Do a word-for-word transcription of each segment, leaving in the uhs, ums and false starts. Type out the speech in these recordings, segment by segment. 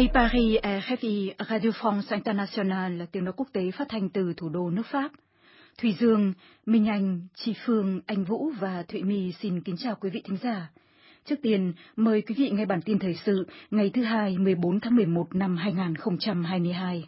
Đây Paris, R F I, Radio France International, tiếng nói quốc tế phát thanh từ thủ đô nước Pháp. Thùy Dương, Minh Anh, Chi Phương, Anh Vũ và Thụy My xin kính chào quý vị thính giả. Trước tiên, mời quý vị nghe bản tin thời sự ngày thứ hai, mười bốn tháng mười một năm hai nghìn không trăm hai mươi hai.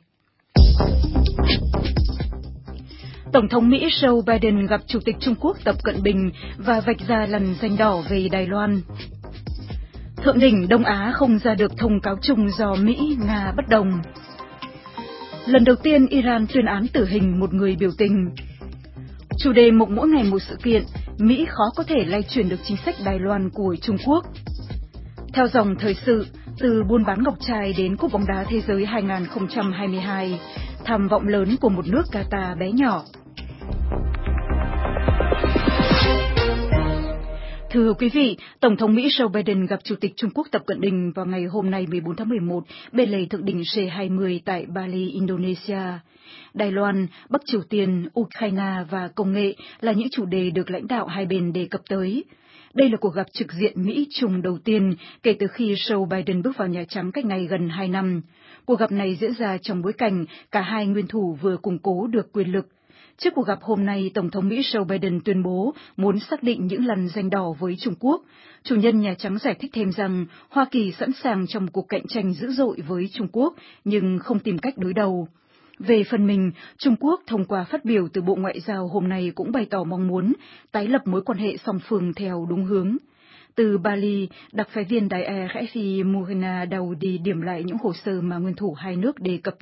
Tổng thống Mỹ Joe Biden gặp Chủ tịch Trung Quốc Tập Cận Bình và vạch ra lằn ranh đỏ về Đài Loan. Thượng đỉnh Đông Á không ra được thông cáo chung do Mỹ, Nga bất đồng. Lần đầu tiên Iran tuyên án tử hình một người biểu tình. Chủ đề mục mỗi ngày một sự kiện, Mỹ khó có thể lay chuyển được chính sách Đài Loan của Trung Quốc. Theo dòng thời sự, từ buôn bán ngọc trai đến Cúp bóng đá thế giới hai nghìn không trăm hai mươi hai, tham vọng lớn của một nước Qatar bé nhỏ. Thưa quý vị, Tổng thống Mỹ Joe Biden gặp Chủ tịch Trung Quốc Tập Cận Bình vào ngày hôm nay mười bốn tháng mười một bên lề thượng đỉnh G hai mươi tại Bali, Indonesia. Đài Loan, Bắc Triều Tiên, Ukraine và công nghệ là những chủ đề được lãnh đạo hai bên đề cập tới. Đây là cuộc gặp trực diện Mỹ-Trung đầu tiên kể từ khi Joe Biden bước vào Nhà Trắng cách nay gần hai năm. Cuộc gặp này diễn ra trong bối cảnh cả hai nguyên thủ vừa củng cố được quyền lực. Trước cuộc gặp hôm nay, Tổng thống Mỹ Joe Biden tuyên bố muốn xác định những lằn ranh đỏ với Trung Quốc. Chủ nhân Nhà Trắng giải thích thêm rằng Hoa Kỳ sẵn sàng trong một cuộc cạnh tranh dữ dội với Trung Quốc, nhưng không tìm cách đối đầu. Về phần mình, Trung Quốc thông qua phát biểu từ Bộ Ngoại giao hôm nay cũng bày tỏ mong muốn tái lập mối quan hệ song phương theo đúng hướng. Từ Bali, đặc phái viên đài R F I Murina Daoudi điểm lại những hồ sơ mà nguyên thủ hai nước đề cập.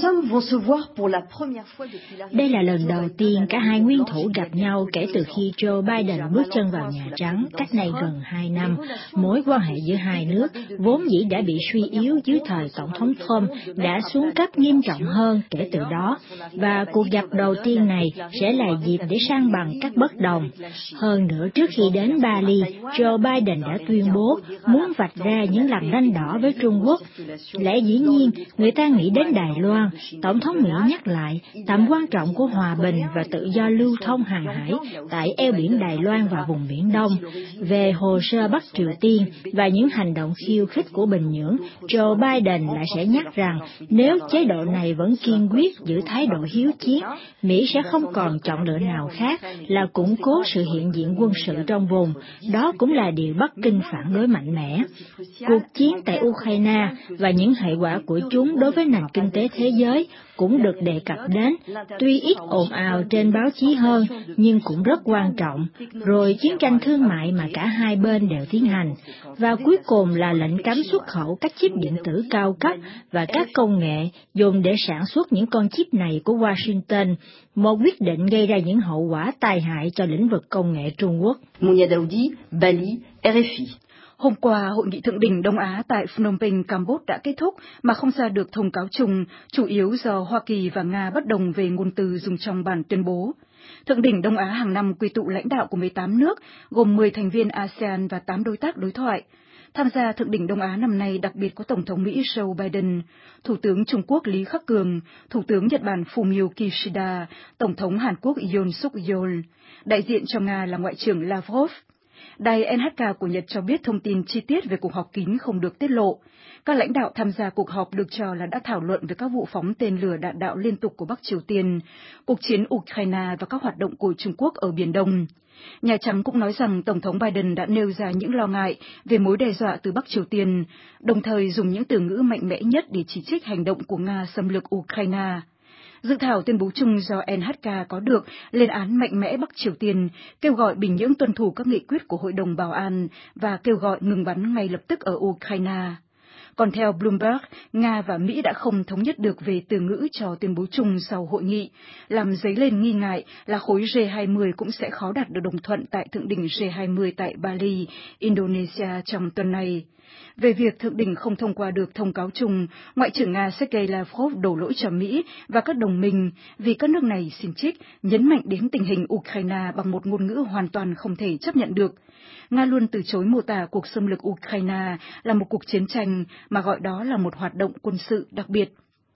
Đây là lần đầu tiên cả hai nguyên thủ gặp nhau kể từ khi Joe Biden bước chân vào Nhà Trắng cách nay gần hai năm. Mối quan hệ giữa hai nước vốn dĩ đã bị suy yếu dưới thời Tổng thống Trump đã xuống cấp nghiêm trọng hơn kể từ đó, và cuộc gặp đầu tiên này sẽ là dịp để san bằng các bất đồng. Hơn nữa, trước khi đến Bali, Joe Biden đã tuyên bố muốn vạch ra những lằn ranh đỏ với Trung Quốc. Lẽ dĩ nhiên, người ta nghĩ đến Đài Loan. Tổng thống Mỹ nhắc lại tầm quan trọng của hòa bình và tự do lưu thông hàng hải tại eo biển Đài Loan và vùng Biển Đông. Về hồ sơ Bắc Triều Tiên và những hành động khiêu khích của Bình Nhưỡng, Joe Biden lại sẽ nhắc rằng nếu chế độ này vẫn kiên quyết giữ thái độ hiếu chiến, Mỹ sẽ không còn chọn lựa nào khác là củng cố sự hiện diện quân sự trong vùng. Đó cũng là điều Bắc Kinh phản đối mạnh mẽ. Cuộc chiến tại Ukraine và những hệ quả của chúng đối với nền kinh tế thế giới cũng được đề cập đến, tuy ít ồn ào trên báo chí hơn, nhưng cũng rất quan trọng. Rồi chiến tranh thương mại mà cả hai bên đều tiến hành. Và cuối cùng là lệnh cấm xuất khẩu các chip điện tử cao cấp và các công nghệ dùng để sản xuất những con chip này của Washington, một quyết định gây ra những hậu quả tai hại cho lĩnh vực công nghệ Trung Quốc. Murina Daoudi, Bali, R F I. Hôm qua, Hội nghị Thượng đỉnh Đông Á tại Phnom Penh, Campuchia đã kết thúc mà không ra được thông cáo chung, chủ yếu do Hoa Kỳ và Nga bất đồng về ngôn từ dùng trong bản tuyên bố. Thượng đỉnh Đông Á hàng năm quy tụ lãnh đạo của mười tám nước, gồm mười thành viên a sê an và tám đối tác đối thoại. Tham gia Thượng đỉnh Đông Á năm nay đặc biệt có Tổng thống Mỹ Joe Biden, Thủ tướng Trung Quốc Lý Khắc Cường, Thủ tướng Nhật Bản Fumio Kishida, Tổng thống Hàn Quốc Yoon Suk Yeol. Đại diện cho Nga là Ngoại trưởng Lavrov. Đài en hát ca của Nhật cho biết thông tin chi tiết về cuộc họp kín không được tiết lộ. Các lãnh đạo tham gia cuộc họp được cho là đã thảo luận về các vụ phóng tên lửa đạn đạo liên tục của Bắc Triều Tiên, cuộc chiến Ukraine và các hoạt động của Trung Quốc ở Biển Đông. Nhà Trắng cũng nói rằng Tổng thống Biden đã nêu ra những lo ngại về mối đe dọa từ Bắc Triều Tiên, đồng thời dùng những từ ngữ mạnh mẽ nhất để chỉ trích hành động của Nga xâm lược Ukraine. Dự thảo tuyên bố chung do en hát ca có được lên án mạnh mẽ Bắc Triều Tiên, kêu gọi Bình Nhưỡng tuân thủ các nghị quyết của Hội đồng Bảo an và kêu gọi ngừng bắn ngay lập tức ở Ukraine. Còn theo Bloomberg, Nga và Mỹ đã không thống nhất được về từ ngữ cho tuyên bố chung sau hội nghị, làm dấy lên nghi ngại là khối G hai mươi cũng sẽ khó đạt được đồng thuận tại thượng đỉnh G hai mươi tại Bali, Indonesia trong tuần này. Về việc thượng đỉnh không thông qua được thông cáo chung, Ngoại trưởng Nga Sergei Lavrov đổ lỗi cho Mỹ và các đồng minh vì các nước này xin trích, nhấn mạnh đến tình hình Ukraine bằng một ngôn ngữ hoàn toàn không thể chấp nhận được. Nga luôn từ chối mô tả cuộc xâm lược Ukraine là một cuộc chiến tranh mà gọi đó là một hoạt động quân sự đặc biệt.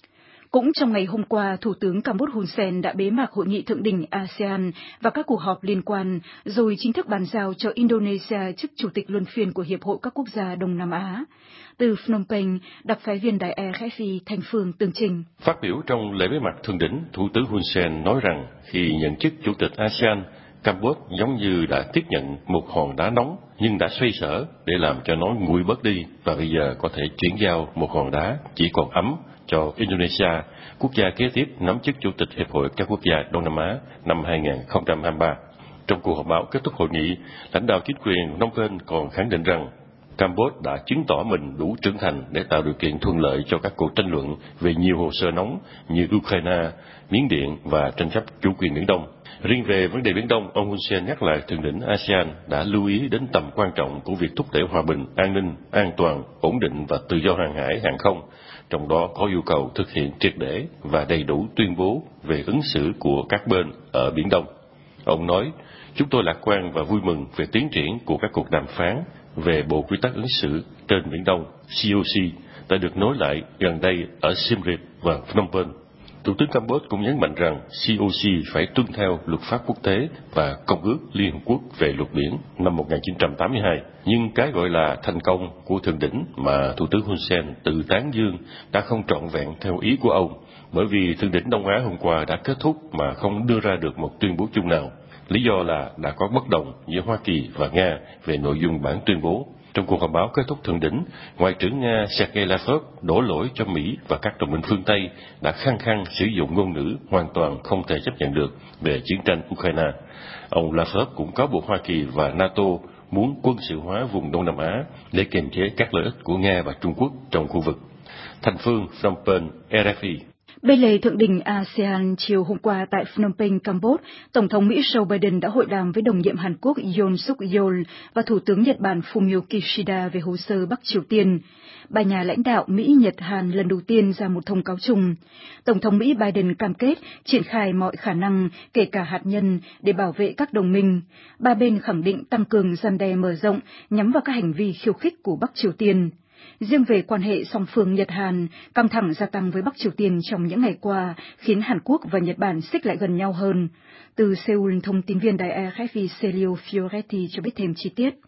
Cũng trong ngày hôm qua, Thủ tướng Campuchia Hun Sen đã bế mạc hội nghị thượng đỉnh a sê an và các cuộc họp liên quan, rồi chính thức bàn giao cho Indonesia chức chủ tịch luân phiên của Hiệp hội các quốc gia Đông Nam Á. Từ Phnom Penh, đặc phái viên Đài rờ ép i Thanh Phương tường trình. Phát biểu trong lễ bế mạc thượng đỉnh, Thủ tướng Hun Sen nói rằng khi nhận chức chủ tịch a sê an, Campuchia giống như đã tiếp nhận một hòn đá nóng nhưng đã xoay sở để làm cho nó nguội bớt đi, và bây giờ có thể chuyển giao một hòn đá chỉ còn ấm cho Indonesia, quốc gia kế tiếp nắm chức chủ tịch Hiệp hội các quốc gia Đông Nam Á năm hai không hai ba. Trong cuộc họp báo kết thúc hội nghị, lãnh đạo chính quyền Phnom Penh còn khẳng định rằng Campuchia đã chứng tỏ mình đủ trưởng thành để tạo điều kiện thuận lợi cho các cuộc tranh luận về nhiều hồ sơ nóng như Ukraine, Miến Điện và tranh chấp chủ quyền Biển Đông. Riêng về vấn đề Biển Đông, ông Hun Sen nhắc lại thượng đỉnh a sê an đã lưu ý đến tầm quan trọng của việc thúc đẩy hòa bình, an ninh, an toàn, ổn định và tự do hàng hải, hàng không, trong đó có yêu cầu thực hiện triệt để và đầy đủ tuyên bố về ứng xử của các bên ở Biển Đông. Ông nói, chúng tôi lạc quan và vui mừng về tiến triển của các cuộc đàm phán về Bộ Quy tắc ứng xử trên Biển Đông C O C đã được nối lại gần đây ở Siem Reap và Phnom Penh. Thủ tướng Campuchia cũng nhấn mạnh rằng C O C phải tuân theo luật pháp quốc tế và Công ước Liên Hợp Quốc về luật biển năm một nghìn chín trăm tám mươi hai. Nhưng cái gọi là thành công của thượng đỉnh mà Thủ tướng Hun Sen tự tán dương đã không trọn vẹn theo ý của ông, bởi vì thượng đỉnh Đông Á hôm qua đã kết thúc mà không đưa ra được một tuyên bố chung nào. Lý do là đã có bất đồng giữa Hoa Kỳ và Nga về nội dung bản tuyên bố. Trong cuộc họp báo kết thúc thượng đỉnh, Ngoại trưởng Nga Sergei Lavrov đổ lỗi cho Mỹ và các đồng minh phương Tây đã khăng khăng sử dụng ngôn ngữ hoàn toàn không thể chấp nhận được về chiến tranh Ukraine. Ông Lavrov cũng cáo buộc Hoa Kỳ và NATO muốn quân sự hóa vùng Đông Nam Á để kiềm chế các lợi ích của Nga và Trung Quốc trong khu vực. Thanh Phương, Phnom Penh, rờ ép i. Bên lề thượng đỉnh a sê an chiều hôm qua tại Phnom Penh, Campuchia, Tổng thống Mỹ Joe Biden đã hội đàm với đồng nhiệm Hàn Quốc Yoon Suk Yeol và Thủ tướng Nhật Bản Fumio Kishida về hồ sơ Bắc Triều Tiên. Ba nhà lãnh đạo Mỹ, Nhật, Hàn lần đầu tiên ra một thông cáo chung. Tổng thống Mỹ Biden cam kết triển khai mọi khả năng, kể cả hạt nhân, để bảo vệ các đồng minh. Ba bên khẳng định tăng cường răn đe mở rộng nhắm vào các hành vi khiêu khích của Bắc Triều Tiên. Riêng về quan hệ song phương Nhật-Hàn, căng thẳng gia tăng với Bắc Triều Tiên trong những ngày qua khiến Hàn Quốc và Nhật Bản xích lại gần nhau hơn. Từ Seoul, thông tin viên Đài rờ ép i Celio Fioretti cho biết thêm chi tiết.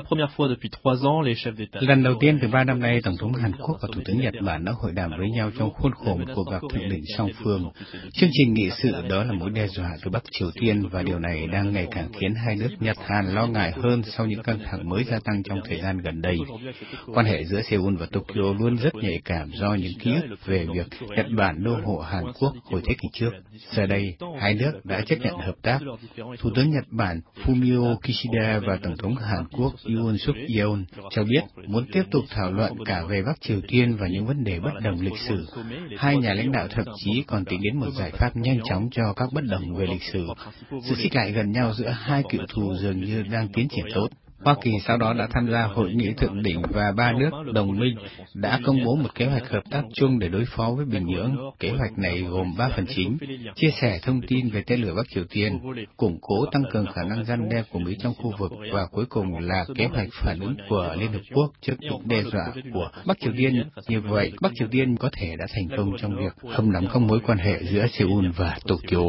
Lần đầu tiên từ ba năm nay, Tổng thống Hàn Quốc và Thủ tướng Nhật Bản đã hội đàm với nhau trong khuôn khổ một cuộc gặp thượng đỉnh song phương. Chương trình nghị sự đó là mối đe dọa từ Bắc Triều Tiên, và điều này đang ngày càng khiến hai nước Nhật-Hàn lo ngại hơn sau những căng thẳng mới gia tăng trong thời gian gần đây. Quan hệ giữa Seoul và Tokyo luôn rất nhạy cảm do những ký ức về việc Nhật Bản đô hộ Hàn Quốc hồi thế kỷ trước. Giờ đây, hai nước đã chấp nhận hợp tác. Thủ tướng Nhật Bản Fumio Kishida và Tổng thống Hàn Quốc Yoon Suk Yeol cho biết muốn tiếp tục thảo luận cả về Bắc Triều Tiên và những vấn đề bất đồng lịch sử. Hai nhà lãnh đạo thậm chí còn tính đến một giải pháp nhanh chóng cho các bất đồng về lịch sử. Sự xích lại gần nhau giữa hai cựu thù dường như đang tiến triển tốt. Hoa Kỳ sau đó đã tham gia hội nghị thượng đỉnh và ba nước đồng minh đã công bố một kế hoạch hợp tác chung để đối phó với Bình Nhưỡng. Kế hoạch này gồm ba phần chính: chia sẻ thông tin về tên lửa Bắc Triều Tiên, củng cố tăng cường khả năng răn đe của Mỹ trong khu vực, và cuối cùng là kế hoạch phản ứng của Liên Hợp Quốc trước những đe dọa của Bắc Triều Tiên. Như vậy, Bắc Triều Tiên có thể đã thành công trong việc hâm nóng các mối quan hệ giữa Seoul và Tokyo.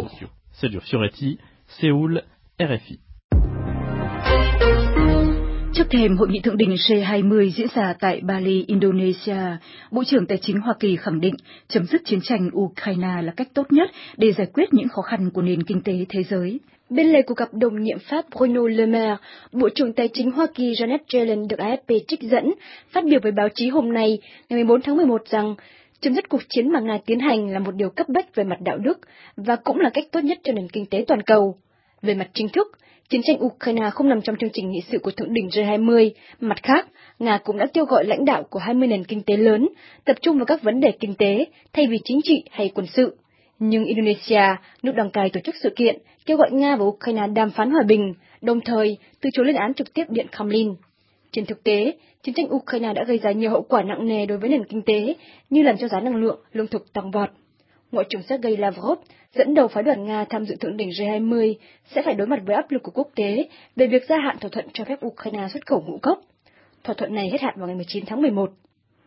Trước thềm hội nghị thượng đỉnh G hai mươi diễn ra tại Bali, Indonesia, Bộ trưởng Tài chính Hoa Kỳ khẳng định chấm dứt chiến tranh Ukraine là cách tốt nhất để giải quyết những khó khăn của nền kinh tế thế giới. Bên lề cuộc gặp đồng nhiệm Pháp Bruno Le Maire, Bộ trưởng Tài chính Hoa Kỳ Janet Yellen được a ép pê trích dẫn phát biểu với báo chí hôm nay, ngày mười bốn tháng mười một rằng chấm dứt cuộc chiến mà Nga tiến hành là một điều cấp bách về mặt đạo đức và cũng là cách tốt nhất cho nền kinh tế toàn cầu. Về mặt chính thức, chiến tranh Ukraine không nằm trong chương trình nghị sự của thượng đỉnh G hai mươi. Mặt khác, Nga cũng đã kêu gọi lãnh đạo của hai mươi nền kinh tế lớn tập trung vào các vấn đề kinh tế thay vì chính trị hay quân sự. Nhưng Indonesia, nước đăng cai tổ chức sự kiện, kêu gọi Nga và Ukraine đàm phán hòa bình, đồng thời từ chối lên án trực tiếp Điện Kremlin. Trên thực tế, chiến tranh Ukraine đã gây ra nhiều hậu quả nặng nề đối với nền kinh tế, như làm cho giá năng lượng, lương thực tăng vọt. Ngoại trưởng Sergei Lavrov, dẫn đầu phái đoàn Nga tham dự thượng đỉnh G hai mươi, sẽ phải đối mặt với áp lực của quốc tế về việc gia hạn thỏa thuận cho phép Ukraine xuất khẩu ngũ cốc. Thỏa thuận này hết hạn vào ngày mười chín tháng mười một.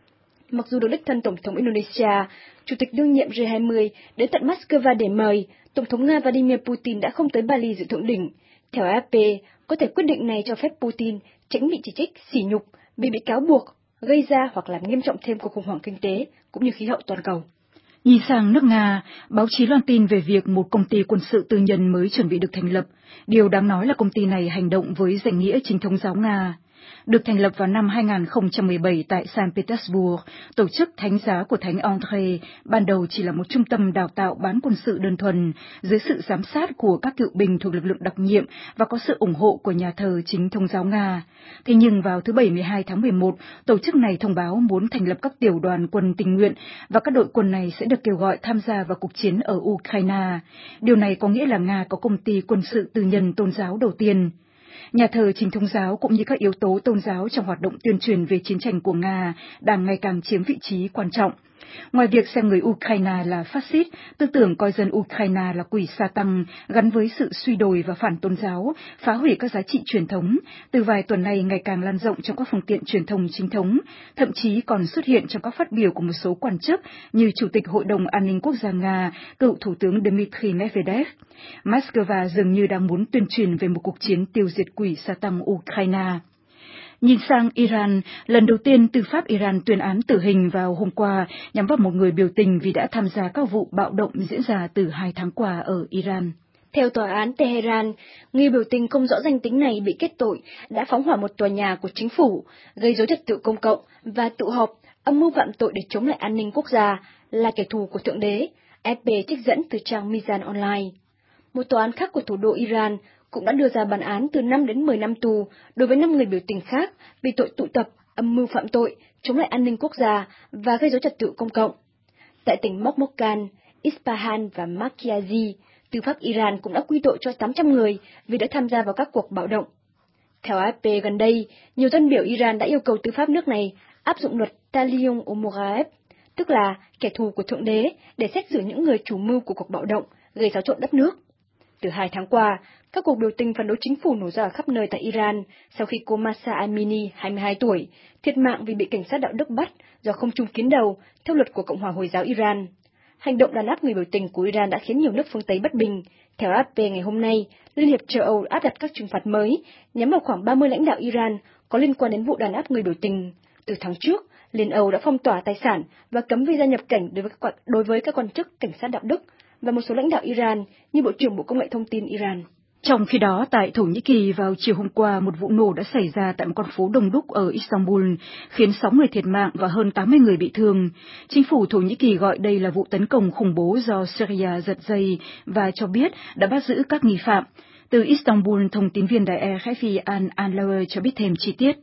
Mặc dù được đích thân Tổng thống Indonesia, Chủ tịch đương nhiệm G hai mươi đến tận Moscow để mời, Tổng thống Nga Vladimir Putin đã không tới Bali dự thượng đỉnh. Theo a ép pê, có thể quyết định này cho phép Putin tránh bị chỉ trích, sỉ nhục vì bị cáo buộc gây ra hoặc làm nghiêm trọng thêm cuộc khủng hoảng kinh tế cũng như khí hậu toàn cầu. Nhìn sang nước Nga, báo chí loan tin về việc một công ty quân sự tư nhân mới chuẩn bị được thành lập. Điều đáng nói là công ty này hành động với danh nghĩa chính thống giáo Nga. Được thành lập vào năm hai nghìn không trăm mười bảy tại Saint Petersburg, tổ chức Thánh giá của Thánh Andrei ban đầu chỉ là một trung tâm đào tạo bán quân sự đơn thuần, dưới sự giám sát của các cựu binh thuộc lực lượng đặc nhiệm và có sự ủng hộ của nhà thờ chính thống giáo Nga. Thế nhưng vào thứ Bảy mười hai tháng mười một, tổ chức này thông báo muốn thành lập các tiểu đoàn quân tình nguyện và các đội quân này sẽ được kêu gọi tham gia vào cuộc chiến ở Ukraine. Điều này có nghĩa là Nga có công ty quân sự tư nhân tôn giáo đầu tiên. Nhà thờ chính thống giáo cũng như các yếu tố tôn giáo trong hoạt động tuyên truyền về chiến tranh của Nga đang ngày càng chiếm vị trí quan trọng. Ngoài việc xem người Ukraine là phát xít, tư tưởng coi dân Ukraine là quỷ sa tăng gắn với sự suy đồi và phản tôn giáo, phá hủy các giá trị truyền thống, từ vài tuần này ngày càng lan rộng trong các phương tiện truyền thông chính thống, thậm chí còn xuất hiện trong các phát biểu của một số quan chức như Chủ tịch Hội đồng An ninh Quốc gia Nga, cựu Thủ tướng Dmitry Medvedev. Moscow dường như đang muốn tuyên truyền về một cuộc chiến tiêu diệt quỷ sa tăng Ukraine. Nhìn sang Iran, lần đầu tiên tư pháp Iran tuyên án tử hình vào hôm qua nhắm vào một người biểu tình vì đã tham gia các vụ bạo động diễn ra từ hai tháng qua ở Iran. Theo tòa án Tehran, người biểu tình không rõ danh tính này bị kết tội đã phóng hỏa một tòa nhà của chính phủ, gây rối trật tự công cộng và tụ họp, âm mưu phạm tội để chống lại an ninh quốc gia, là kẻ thù của Thượng Đế, a ép pê trích dẫn từ trang Mizan Online. Một tòa án khác của thủ đô Iran cũng đã đưa ra bản án từ năm đến mười năm tù đối với năm người biểu tình khác vì tội tụ tập, âm mưu phạm tội, chống lại an ninh quốc gia và gây rối trật tự công cộng. Tại tỉnh Mokhmokan, Isfahan và Markazi, tư pháp Iran cũng đã quy tội cho tám trăm người vì đã tham gia vào các cuộc bạo động. Theo a ép pê gần đây, nhiều dân biểu Iran đã yêu cầu tư pháp nước này áp dụng luật Talion Omoraev, tức là kẻ thù của Thượng Đế, để xét xử những người chủ mưu của cuộc bạo động, gây xáo trộn đất nước. Từ hai tháng qua, các cuộc biểu tình phản đối chính phủ nổ ra ở khắp nơi tại Iran sau khi cô Mahsa Amini, hai mươi hai tuổi, thiệt mạng vì bị cảnh sát đạo đức bắt do không chung kiến đầu theo luật của Cộng hòa Hồi giáo Iran. Hành động đàn áp người biểu tình của Iran đã khiến nhiều nước phương Tây bất bình. Theo a ép pê ngày hôm nay, Liên hiệp châu Âu áp đặt các trừng phạt mới nhắm vào khoảng ba mươi lãnh đạo Iran có liên quan đến vụ đàn áp người biểu tình. Từ tháng trước, Liên Âu đã phong tỏa tài sản và cấm visa nhập cảnh đối với các, đối với các quan chức cảnh sát đạo đức và một số lãnh đạo Iran như Bộ trưởng Bộ Công nghệ Thông tin Iran. Trong khi đó, tại Thổ Nhĩ Kỳ vào chiều hôm qua, một vụ nổ đã xảy ra tại một con phố đông đúc ở Istanbul, khiến sáu người thiệt mạng và hơn tám mươi người bị thương. Chính phủ Thổ Nhĩ Kỳ gọi đây là vụ tấn công khủng bố do Syria giật dây và cho biết đã bắt giữ các nghi phạm. Từ Istanbul, thông tin viên đài R F I An Anlauer cho biết thêm chi tiết.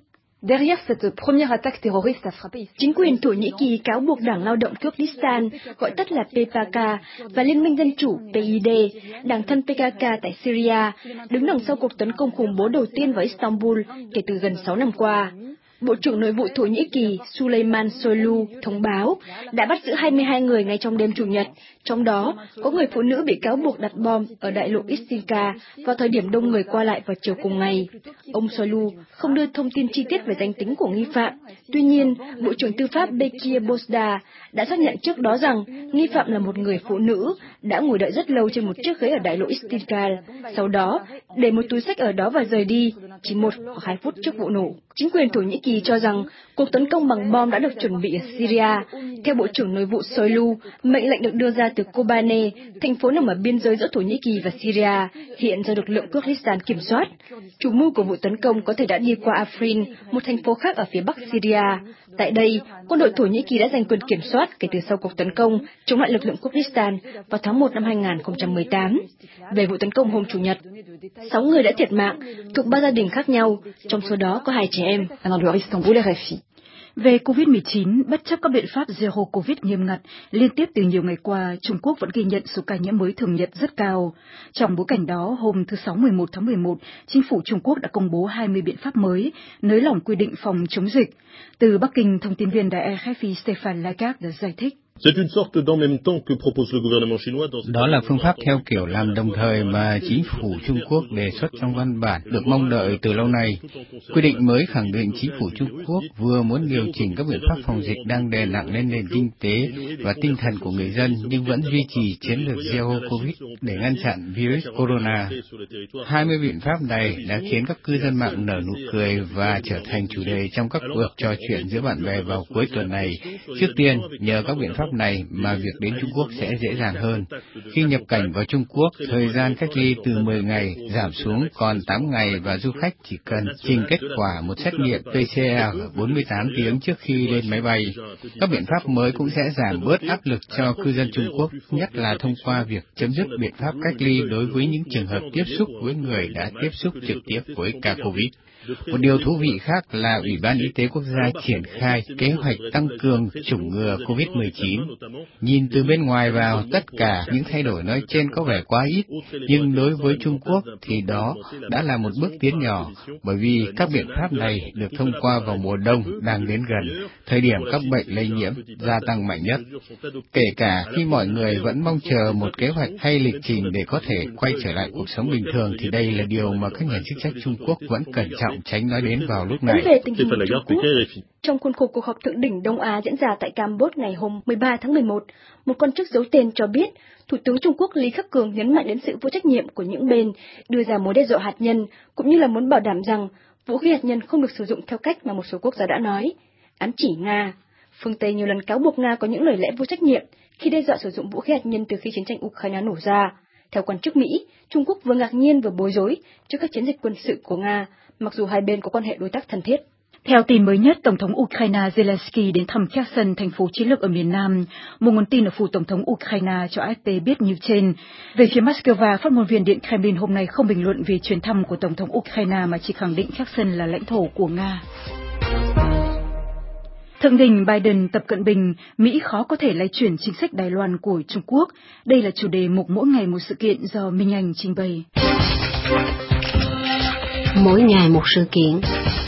Chính quyền Thổ Nhĩ Kỳ cáo buộc Đảng Lao động Kurdistan, gọi tắt là P K K, và Liên minh Dân chủ P I D, đảng thân P K K tại Syria, đứng đằng sau cuộc tấn công khủng bố đầu tiên vào Istanbul kể từ gần sáu năm qua. Bộ trưởng Nội vụ Thổ Nhĩ Kỳ Süleyman Soylu thông báo đã bắt giữ hai mươi hai người ngay trong đêm Chủ nhật, trong đó có người phụ nữ bị cáo buộc đặt bom ở đại lộ Istinka vào thời điểm đông người qua lại vào chiều cùng ngày. Ông Soylu không đưa thông tin chi tiết về danh tính của nghi phạm. Tuy nhiên, Bộ trưởng Tư pháp Bekir Bozda đã xác nhận trước đó rằng nghi phạm là một người phụ nữ đã ngồi đợi rất lâu trên một chiếc ghế ở đại lộ Istiklal, sau đó để một túi xách ở đó và rời đi chỉ một hoặc hai phút trước vụ nổ. Chính quyền Thổ Nhĩ Kỳ cho rằng cuộc tấn công bằng bom đã được chuẩn bị ở Syria. Theo Bộ trưởng Nội vụ Soylu, mệnh lệnh được đưa ra từ Kobane, thành phố nằm ở biên giới giữa Thổ Nhĩ Kỳ và Syria, hiện do lực lượng Kurdistan kiểm soát. Chủ mưu của vụ tấn công có thể đã đi qua Afrin, một thành phố khác ở phía bắc Syria. Tại đây, quân đội Thổ Nhĩ Kỳ đã giành quyền kiểm soát kể từ sau cuộc tấn công chống lại lực lượng Kurdistan vào tháng một năm hai nghìn không trăm mười tám. Về vụ tấn công hôm Chủ nhật, sáu người đã thiệt mạng thuộc ba gia đình khác nhau, trong số đó có hai trẻ em. Về covid mười chín, bất chấp các biện pháp Zero Covid nghiêm ngặt, liên tiếp từ nhiều ngày qua, Trung Quốc vẫn ghi nhận số ca nhiễm mới thường nhật rất cao. Trong bối cảnh đó, hôm thứ Sáu mười một tháng mười một, chính phủ Trung Quốc đã công bố hai mươi biện pháp mới, nới lỏng quy định phòng chống dịch. Từ Bắc Kinh, thông tin viên đài R F I Stefan Lagarde đã giải thích. Đó là phương pháp theo kiểu làm đồng thời mà chính phủ Trung Quốc đề xuất trong văn bản được mong đợi từ lâu nay. Quy định mới khẳng định chính phủ Trung Quốc vừa muốn điều chỉnh các biện pháp phòng dịch đang đè nặng lên nền kinh tế và tinh thần của người dân, nhưng vẫn duy trì chiến lược Zero Covid để ngăn chặn virus corona. hai mươi biện pháp này đã khiến các cư dân mạng nở nụ cười và trở thành chủ đề trong các cuộc trò chuyện giữa bạn bè vào cuối tuần này. Trước tiên, nhờ các biện pháp này mà việc đến Trung Quốc sẽ dễ dàng hơn. Khi nhập cảnh vào Trung Quốc, thời gian cách ly từ mười ngày giảm xuống còn tám ngày và du khách chỉ cần trình kết quả một xét nghiệm pê xê rờ bốn mươi tám tiếng trước khi lên máy bay. Các biện pháp mới cũng sẽ giảm bớt áp lực cho cư dân Trung Quốc, nhất là thông qua việc chấm dứt biện pháp cách ly đối với những trường hợp tiếp xúc với người đã tiếp xúc trực tiếp với ca Covid. Một điều thú vị khác là Ủy ban Y tế Quốc gia triển khai kế hoạch tăng cường chủng ngừa Covid mười chín. Nhìn từ bên ngoài vào, tất cả những thay đổi nói trên có vẻ quá ít, nhưng đối với Trung Quốc thì đó đã là một bước tiến nhỏ, bởi vì các biện pháp này được thông qua vào mùa đông đang đến gần, thời điểm các bệnh lây nhiễm gia tăng mạnh nhất. Kể cả khi mọi người vẫn mong chờ một kế hoạch hay lịch trình để có thể quay trở lại cuộc sống bình thường, thì đây là điều mà các nhà chức trách Trung Quốc vẫn cẩn trọng tránh nói đến vào lúc này. Về tình hình Trung Quốc, trong khuôn khổ cuộc họp thượng đỉnh Đông Á diễn ra tại Campuchia ngày hôm mười ba tháng mười một, một quan chức giấu tên cho biết Thủ tướng Trung Quốc Lý Khắc Cường nhấn mạnh đến sự vô trách nhiệm của những bên đưa ra mối đe dọa hạt nhân, cũng như là muốn bảo đảm rằng vũ khí hạt nhân không được sử dụng theo cách mà một số quốc gia đã nói, ám chỉ Nga. Phương Tây nhiều lần cáo buộc Nga có những lời lẽ vô trách nhiệm khi đe dọa sử dụng vũ khí hạt nhân từ khi chiến tranh Ukraine nổ ra. Theo quan chức Mỹ, Trung Quốc vừa ngạc nhiên vừa bối rối trước các chiến dịch quân sự của Nga, mặc dù hai bên có quan hệ đối tác thân thiết. Theo tin mới nhất, Tổng thống Ukraine Zelensky đến thăm Kherson, thành phố chiến lược ở miền Nam. Một nguồn tin ở phủ Tổng thống Ukraine cho a ép pê biết như trên. Về phía Moscow, phát ngôn viên Điện Kremlin hôm nay không bình luận về chuyến thăm của Tổng thống Ukraine mà chỉ khẳng định Kherson là lãnh thổ của Nga. Thượng đỉnh Biden Tập Cận Bình, Mỹ khó có thể lay chuyển chính sách Đài Loan của Trung Quốc. Đây là chủ đề mục mỗi ngày một sự kiện do Minh Anh trình bày. Mỗi ngày một sự kiện.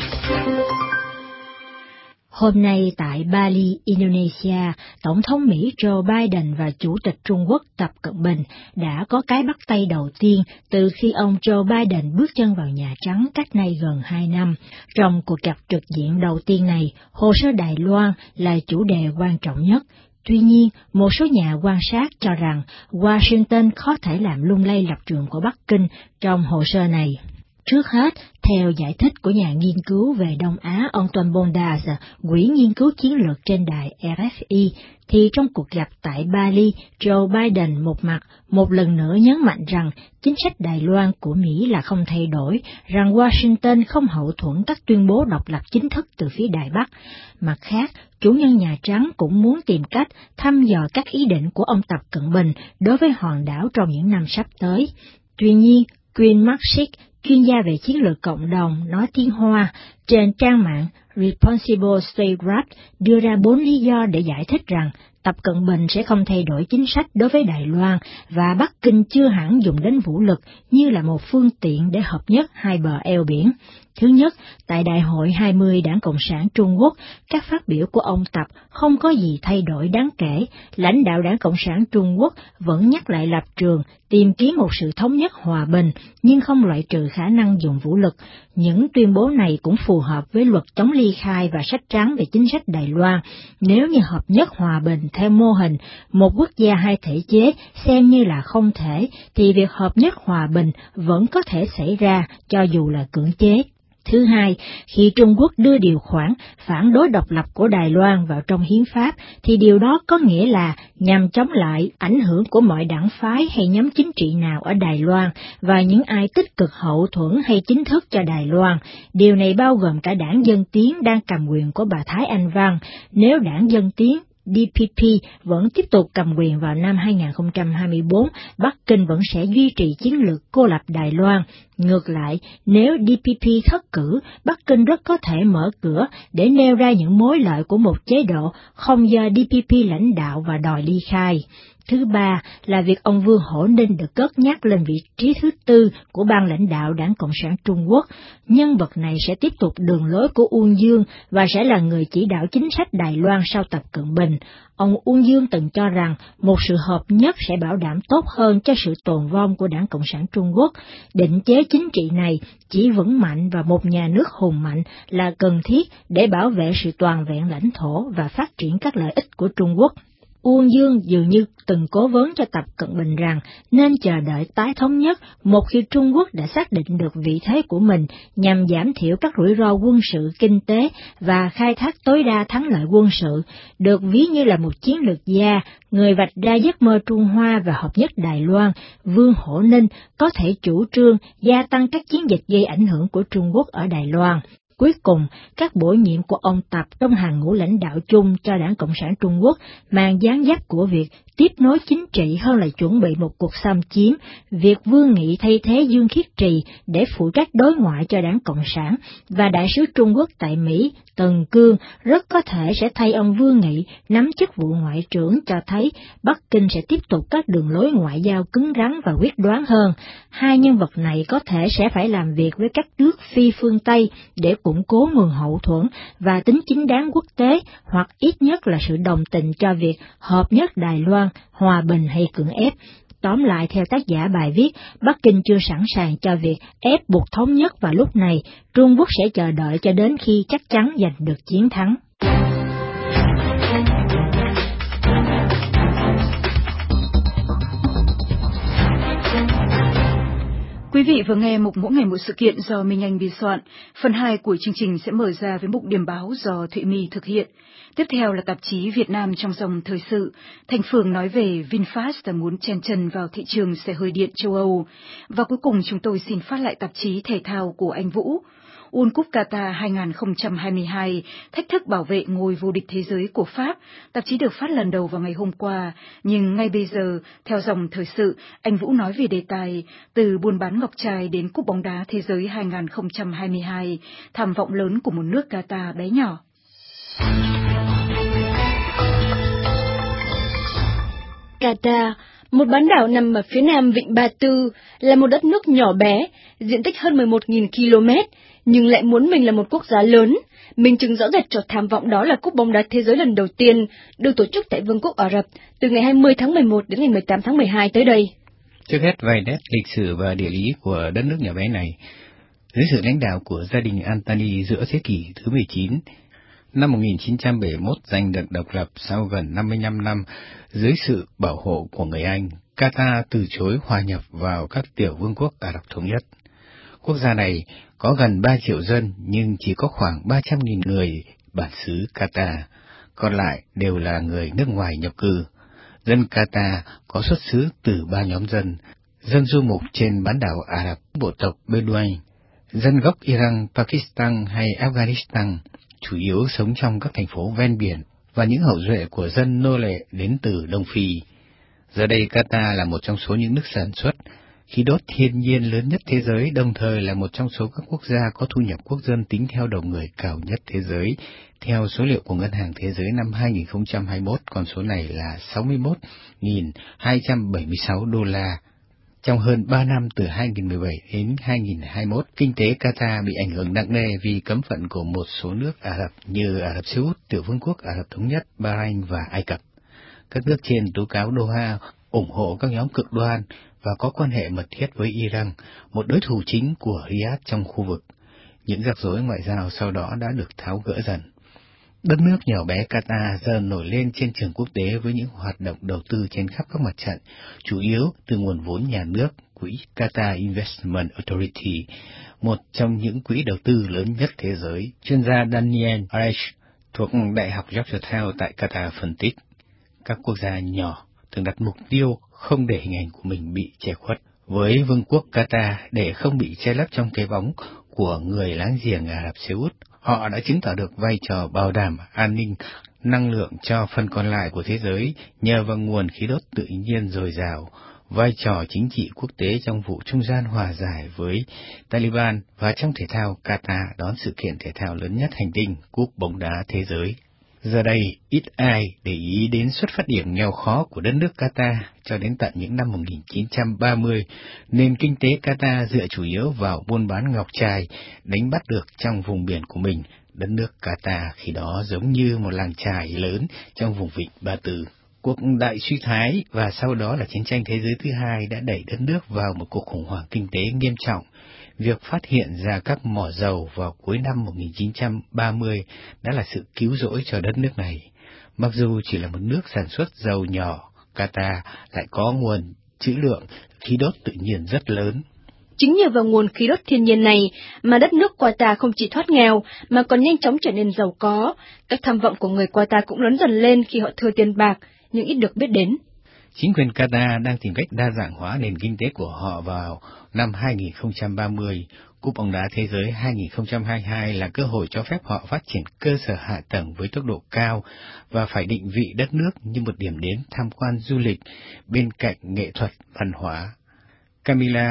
Hôm nay tại Bali, Indonesia, Tổng thống Mỹ Joe Biden và Chủ tịch Trung Quốc Tập Cận Bình đã có cái bắt tay đầu tiên từ khi ông Joe Biden bước chân vào Nhà Trắng cách nay gần hai năm. Trong cuộc gặp trực diện đầu tiên này, hồ sơ Đài Loan là chủ đề quan trọng nhất. Tuy nhiên, một số nhà quan sát cho rằng Washington khó thể làm lung lay lập trường của Bắc Kinh trong hồ sơ này. Trước hết, theo giải thích của nhà nghiên cứu về Đông Á Anton Bondas, Quỹ nghiên cứu chiến lược trên đài rờ ép i, thì trong cuộc gặp tại Bali, Joe Biden một mặt một lần nữa nhấn mạnh rằng chính sách Đài Loan của Mỹ là không thay đổi, rằng Washington không hậu thuẫn các tuyên bố độc lập chính thức từ phía Đài Bắc. Mặt khác, chủ nhân Nhà Trắng cũng muốn tìm cách thăm dò các ý định của ông Tập Cận Bình đối với hòn đảo trong những năm sắp tới. Tuy nhiên, Quinn Marksik, chuyên gia về chiến lược cộng đồng nói tiếng Hoa, trên trang mạng Responsible Statecraft đưa ra bốn lý do để giải thích rằng Tập Cận Bình sẽ không thay đổi chính sách đối với Đài Loan và Bắc Kinh chưa hẳn dùng đến vũ lực như là một phương tiện để hợp nhất hai bờ eo biển. Thứ nhất, tại Đại hội hai mươi Đảng Cộng sản Trung Quốc, các phát biểu của ông Tập không có gì thay đổi đáng kể. Lãnh đạo Đảng Cộng sản Trung Quốc vẫn nhắc lại lập trường, tìm kiếm một sự thống nhất hòa bình, nhưng không loại trừ khả năng dùng vũ lực. Những tuyên bố này cũng phù hợp với luật chống ly khai và sách trắng về chính sách Đài Loan. Nếu như hợp nhất hòa bình theo mô hình một quốc gia hai thể chế xem như là không thể, thì việc hợp nhất hòa bình vẫn có thể xảy ra cho dù là cưỡng chế. Thứ hai, khi Trung Quốc đưa điều khoản phản đối độc lập của Đài Loan vào trong hiến pháp, thì điều đó có nghĩa là nhằm chống lại ảnh hưởng của mọi đảng phái hay nhóm chính trị nào ở Đài Loan và những ai tích cực hậu thuẫn hay chính thức cho Đài Loan. Điều này bao gồm cả đảng Dân Tiến đang cầm quyền của bà Thái Anh Văn. Nếu đảng Dân Tiến đê pê pê vẫn tiếp tục cầm quyền vào năm hai không hai tư, Bắc Kinh vẫn sẽ duy trì chiến lược cô lập Đài Loan. Ngược lại, nếu đê pê pê thất cử, Bắc Kinh rất có thể mở cửa để nêu ra những mối lợi của một chế độ không do đê pê pê lãnh đạo và đòi ly khai. Thứ ba là việc ông Vương Hổ Ninh được cất nhắc lên vị trí thứ tư của ban lãnh đạo Đảng Cộng sản Trung Quốc. Nhân vật này sẽ tiếp tục đường lối của Uông Dương và sẽ là người chỉ đạo chính sách Đài Loan sau Tập Cận Bình. Ông Uông Dương từng cho rằng một sự hợp nhất sẽ bảo đảm tốt hơn cho sự tồn vong của Đảng Cộng sản Trung Quốc. Định chế chính trị này chỉ vững mạnh và một nhà nước hùng mạnh là cần thiết để bảo vệ sự toàn vẹn lãnh thổ và phát triển các lợi ích của Trung Quốc. Uông Dương dường như từng cố vấn cho Tập Cận Bình rằng nên chờ đợi tái thống nhất một khi Trung Quốc đã xác định được vị thế của mình nhằm giảm thiểu các rủi ro quân sự, kinh tế và khai thác tối đa thắng lợi quân sự, được ví như là một chiến lược gia, người vạch ra giấc mơ Trung Hoa và hợp nhất Đài Loan. Vương Hổ Ninh có thể chủ trương gia tăng các chiến dịch gây ảnh hưởng của Trung Quốc ở Đài Loan. Cuối cùng, các bổ nhiệm của ông Tập trong hàng ngũ lãnh đạo chung cho Đảng Cộng sản Trung Quốc mang dáng dấp của việc tiếp nối chính trị hơn là chuẩn bị một cuộc xâm chiếm. Việc Vương Nghị thay thế Dương Khiết Trì để phụ trách đối ngoại cho Đảng Cộng sản và đại sứ Trung Quốc tại Mỹ, Tần Cương, rất có thể sẽ thay ông Vương Nghị nắm chức vụ ngoại trưởng, cho thấy Bắc Kinh sẽ tiếp tục các đường lối ngoại giao cứng rắn và quyết đoán hơn. Hai nhân vật này có thể sẽ phải làm việc với các nước phi phương Tây để củng cố nguồn hậu thuẫn và tính chính đáng quốc tế, hoặc ít nhất là sự đồng tình cho việc hợp nhất Đài Loan, hòa bình hay cưỡng ép. Tóm lại, theo tác giả bài viết, Bắc Kinh chưa sẵn sàng cho việc ép buộc thống nhất và lúc này Trung Quốc sẽ chờ đợi cho đến khi chắc chắn giành được chiến thắng. Quý vị vừa nghe mục Mỗi Ngày Một Sự Kiện do Minh Anh biên soạn. Phần hai của chương trình sẽ mở ra với mục điểm báo do Thụy My thực hiện. Tiếp theo là tạp chí Việt Nam trong dòng thời sự. Thành Phương nói về VinFast muốn chen chân vào thị trường xe hơi điện châu Âu. Và cuối cùng chúng tôi xin phát lại tạp chí thể thao của anh Vũ. World Cup Qatar hai không hai hai, thách thức bảo vệ ngôi vô địch thế giới của Pháp. Tạp chí được phát lần đầu vào ngày hôm qua, nhưng ngay bây giờ, theo dòng thời sự, anh Vũ nói về đề tài từ buôn bán ngọc trai đến Cúp bóng đá thế giới hai không hai hai, tham vọng lớn của một nước Qatar bé nhỏ. Qatar, một bán đảo nằm ở phía nam vịnh Ba Tư, là một đất nước nhỏ bé, diện tích hơn mười một nghìn ki lô mét, nhưng lại muốn mình là một quốc gia lớn. Minh chứng rõ rệt cho tham vọng đó là Cúp bóng đá thế giới lần đầu tiên được tổ chức tại Vương quốc Ả Rập từ ngày hai mươi tháng mười một đến ngày mười tám tháng mười hai tới đây. Trước hết vài nét lịch sử và địa lý của đất nước nhỏ bé này. Dưới sự lãnh đạo của gia đình Antani giữa thế kỷ thứ mười chín, năm một nghìn chín trăm bảy mươi mốt giành được độc lập sau gần năm mươi lăm năm dưới sự bảo hộ của người Anh, Qatar từ chối hòa nhập vào các tiểu vương quốc Ả Rập Thống Nhất. Quốc gia này có gần ba triệu dân nhưng chỉ có khoảng ba trăm nghìn người bản xứ Qatar, còn lại đều là người nước ngoài nhập cư. Dân Qatar có xuất xứ từ ba nhóm dân: dân du mục trên bán đảo Ả Rập, bộ tộc Bedouin, dân gốc Iran, Pakistan hay Afghanistan, chủ yếu sống trong các thành phố ven biển, và những hậu duệ của dân nô lệ đến từ Đông Phi. Giờ đây Qatar là một trong số những nước sản xuất khí đốt thiên nhiên lớn nhất thế giới, đồng thời là một trong số các quốc gia có thu nhập quốc dân tính theo đầu người cao nhất thế giới. Theo số liệu của Ngân hàng Thế giới năm hai không hai mốt, con số này là sáu mươi mốt nghìn hai trăm bảy mươi sáu đô la. Trong hơn ba năm từ hai nghìn mười bảy đến hai nghìn hai mươi mốt, kinh tế Qatar bị ảnh hưởng nặng nề vì cấm vận của một số nước Ả Rập như Ả Rập Xê Út, Tiểu Vương quốc Ả Rập Thống Nhất, Bahrain và Ai Cập. Các nước trên tố cáo Doha ủng hộ các nhóm cực đoan và có quan hệ mật thiết với Iran, một đối thủ chính của Riyadh trong khu vực. Những rắc rối ngoại giao sau đó đã được tháo gỡ dần. Đất nước nhỏ bé Qatar giờ nổi lên trên trường quốc tế với những hoạt động đầu tư trên khắp các mặt trận, chủ yếu từ nguồn vốn nhà nước, quỹ Qatar Investment Authority, một trong những quỹ đầu tư lớn nhất thế giới. Chuyên gia Daniel Aresh thuộc Đại học Georgetown tại Qatar phân tích, các quốc gia nhỏ thường đặt mục tiêu không để hình ảnh của mình bị che khuất. Với Vương quốc Qatar, để không bị che lấp trong cái bóng của người láng giềng Ả Rập Xê Út, họ đã chứng tỏ được vai trò bảo đảm an ninh năng lượng cho phần còn lại của thế giới nhờ vào nguồn khí đốt tự nhiên dồi dào, vai trò chính trị quốc tế trong vụ trung gian hòa giải với Taliban, và trong thể thao, Qatar đón sự kiện thể thao lớn nhất hành tinh, Cúp bóng đá thế giới. Giờ đây, ít ai để ý đến xuất phát điểm nghèo khó của đất nước Qatar cho đến tận những năm một nghìn chín trăm ba mươi, nền kinh tế Qatar dựa chủ yếu vào buôn bán ngọc trai, đánh bắt được trong vùng biển của mình. Đất nước Qatar khi đó giống như một làng chài lớn trong vùng vịnh Ba Tư. Cuộc đại suy thoái và sau đó là chiến tranh thế giới thứ hai đã đẩy đất nước vào một cuộc khủng hoảng kinh tế nghiêm trọng. Việc phát hiện ra các mỏ dầu vào cuối năm một nghìn chín trăm ba mươi đã là sự cứu rỗi cho đất nước này. Mặc dù chỉ là một nước sản xuất dầu nhỏ, Qatar lại có nguồn trữ lượng khí đốt tự nhiên rất lớn. Chính nhờ vào nguồn khí đốt thiên nhiên này mà đất nước Qatar không chỉ thoát nghèo mà còn nhanh chóng trở nên giàu có. Các tham vọng của người Qatar cũng lớn dần lên khi họ thừa tiền bạc, nhưng ít được biết đến. Chính quyền Qatar đang tìm cách đa dạng hóa nền kinh tế của họ vào năm hai nghìn không trăm ba mươi. Cúp bóng đá thế giới hai nghìn không trăm hai mươi hai là cơ hội cho phép họ phát triển cơ sở hạ tầng với tốc độ cao và phải định vị đất nước như một điểm đến tham quan du lịch bên cạnh nghệ thuật văn hóa. Camila,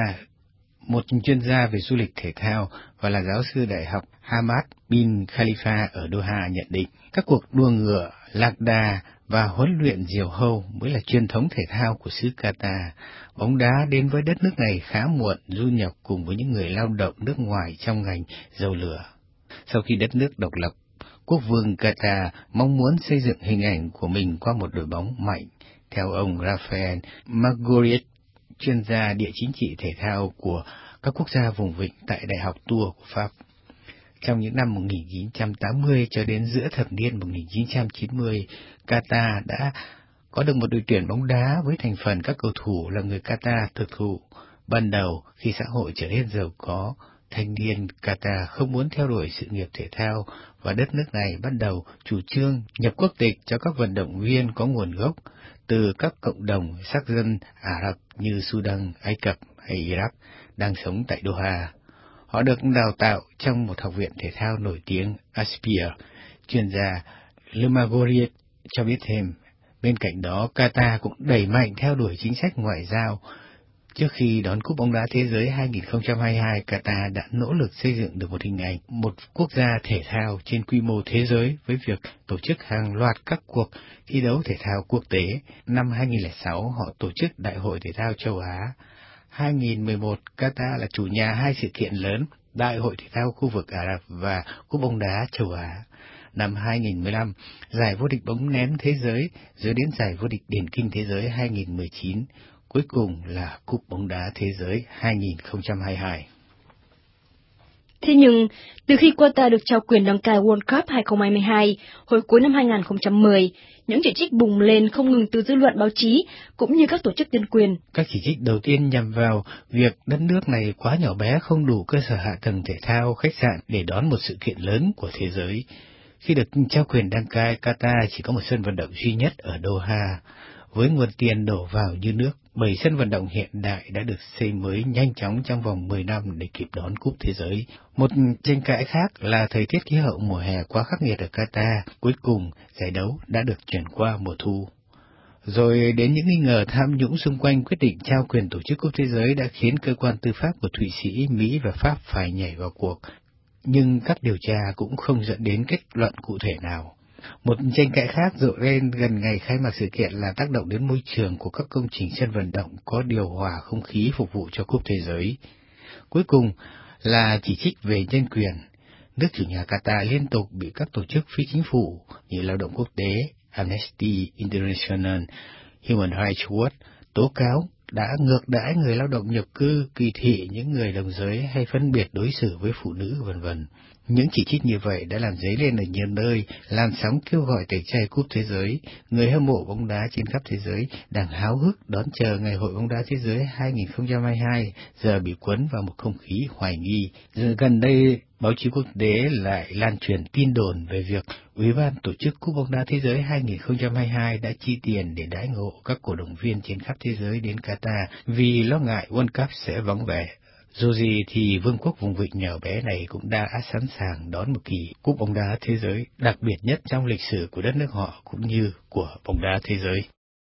một chuyên gia về du lịch thể thao và là giáo sư đại học Hamad bin Khalifa ở Doha nhận định, các cuộc đua ngựa, lạc đà và huấn luyện diều hâu mới là truyền thống thể thao của xứ Qatar. Bóng đá đến với đất nước này khá muộn, du nhập cùng với những người lao động nước ngoài trong ngành dầu lửa. Sau khi đất nước độc lập, quốc vương Qatar mong muốn xây dựng hình ảnh của mình qua một đội bóng mạnh. Theo ông Raphael Margoriet, chuyên gia địa chính trị thể thao của các quốc gia vùng vịnh tại Đại học Tours của Pháp. Trong những năm một nghìn chín trăm tám mươi cho đến giữa thập niên một nghìn chín trăm chín mươi, Qatar đã có được một đội tuyển bóng đá với thành phần các cầu thủ là người Qatar thực thụ. Ban đầu, khi xã hội trở nên giàu có, thanh niên Qatar không muốn theo đuổi sự nghiệp thể thao và đất nước này bắt đầu chủ trương nhập quốc tịch cho các vận động viên có nguồn gốc từ các cộng đồng sắc dân Ả Rập như Sudan, Ai Cập hay Iraq đang sống tại Doha. Họ được đào tạo trong một học viện thể thao nổi tiếng Aspire. Chuyên gia Lemagoriet cho biết thêm, bên cạnh đó Qatar cũng đẩy mạnh theo đuổi chính sách ngoại giao. Trước khi đón Cúp bóng đá thế giới hai nghìn không trăm hai mươi hai, Qatar đã nỗ lực xây dựng được một hình ảnh một quốc gia thể thao trên quy mô thế giới với việc tổ chức hàng loạt các cuộc thi đấu thể thao quốc tế. Năm hai nghìn không trăm lẻ sáu, họ tổ chức Đại hội thể thao châu Á. hai nghìn không trăm mười một, Qatar là chủ nhà hai sự kiện lớn, Đại hội thể thao khu vực Ả Rập và Cúp bóng đá châu Á. Năm hai nghìn không trăm mười lăm, giải vô địch bóng ném thế giới, rồi đến giải vô địch điền kinh thế giới hai nghìn không trăm mười chín, cuối cùng là Cúp bóng đá thế giới hai nghìn không trăm hai mươi hai. Thế nhưng, từ khi Qatar được trao quyền đăng cai World Cup hai nghìn không trăm hai mươi hai, hồi cuối năm hai nghìn không trăm mười, những chỉ trích bùng lên không ngừng từ dư luận báo chí, cũng như các tổ chức nhân quyền. Các chỉ trích đầu tiên nhằm vào việc đất nước này quá nhỏ bé không đủ cơ sở hạ tầng thể thao, khách sạn để đón một sự kiện lớn của thế giới. Khi được trao quyền đăng cai, Qatar chỉ có một sân vận động duy nhất ở Doha. Với nguồn tiền đổ vào như nước, bảy sân vận động hiện đại đã được xây mới nhanh chóng trong vòng mười năm để kịp đón Cúp Thế giới. Một tranh cãi khác là thời tiết khí hậu mùa hè quá khắc nghiệt ở Qatar. Cuối cùng, giải đấu đã được chuyển qua mùa thu. Rồi đến những nghi ngờ tham nhũng xung quanh quyết định trao quyền tổ chức Cúp Thế giới đã khiến cơ quan tư pháp của Thụy Sĩ, Mỹ và Pháp phải nhảy vào cuộc. Nhưng các điều tra cũng không dẫn đến kết luận cụ thể nào. Một tranh cãi khác rộ lên gần ngày khai mạc sự kiện là tác động đến môi trường của các công trình sân vận động có điều hòa không khí phục vụ cho Cúp Thế giới. Cuối cùng là chỉ trích về nhân quyền. Nước chủ nhà Qatar liên tục bị các tổ chức phi chính phủ như Lao động Quốc tế, Amnesty International, Human Rights Watch tố cáo đã ngược đãi người lao động nhập cư, kỳ thị những người đồng giới hay phân biệt đối xử với phụ nữ, vân vân. Những chỉ trích như vậy đã làm dấy lên ở nhiều nơi làn sóng kêu gọi tẩy chay Cúp Thế giới. Người hâm mộ bóng đá trên khắp thế giới đang háo hức đón chờ ngày hội bóng đá thế giới hai nghìn không trăm hai mươi hai, giờ bị cuốn vào một không khí hoài nghi. Giờ gần đây, báo chí quốc tế lại lan truyền tin đồn về việc Ủy ban tổ chức Cúp bóng đá thế giới hai nghìn không trăm hai mươi hai đã chi tiền để đãi ngộ các cổ động viên trên khắp thế giới đến Qatar vì lo ngại World Cup sẽ vắng vẻ. Dù gì thì vương quốc vùng vịnh nhỏ bé này cũng đã sẵn sàng đón một kỳ Cúp bóng đá thế giới đặc biệt nhất trong lịch sử của đất nước họ cũng như của bóng đá thế giới.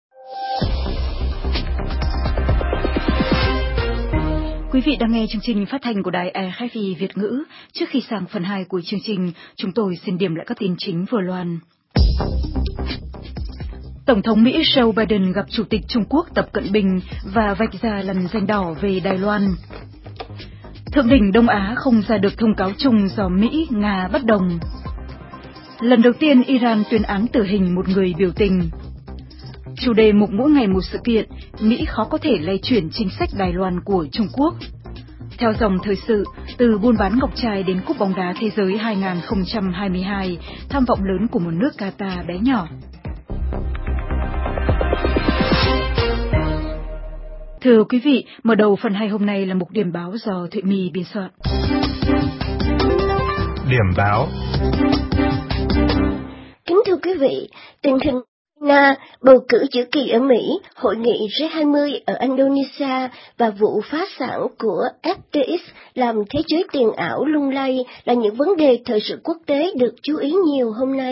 Quý vị đang nghe chương trình phát thanh của đài e rờ ép i Việt ngữ. Trước khi sang phần hai của chương trình, chúng tôi xin điểm lại các tin chính vừa loan. Tổng thống Mỹ Joe Biden gặp Chủ tịch Trung Quốc Tập Cận Bình và vạch ra lần danh đỏ về Đài Loan. Thượng đỉnh Đông Á không ra được thông cáo chung do Mỹ, Nga bất đồng. Lần đầu tiên Iran tuyên án tử hình một người biểu tình. Chủ đề mục mỗi ngày một sự kiện, Mỹ khó có thể lay chuyển chính sách Đài Loan của Trung Quốc. Theo dòng thời sự, từ buôn bán ngọc trai đến Cúp bóng đá thế giới hai không hai hai, tham vọng lớn của một nước Qatar bé nhỏ. Thưa quý vị, mở đầu phần hai hôm nay là mục điểm báo do Thụy My biên soạn. Điểm báo. Kính thưa quý vị, tình hình Nga, bầu cử giữa kỳ ở Mỹ, hội nghị G hai mươi ở Indonesia và vụ phá sản của F T X làm thế giới tiền ảo lung lay là những vấn đề thời sự quốc tế được chú ý nhiều hôm nay.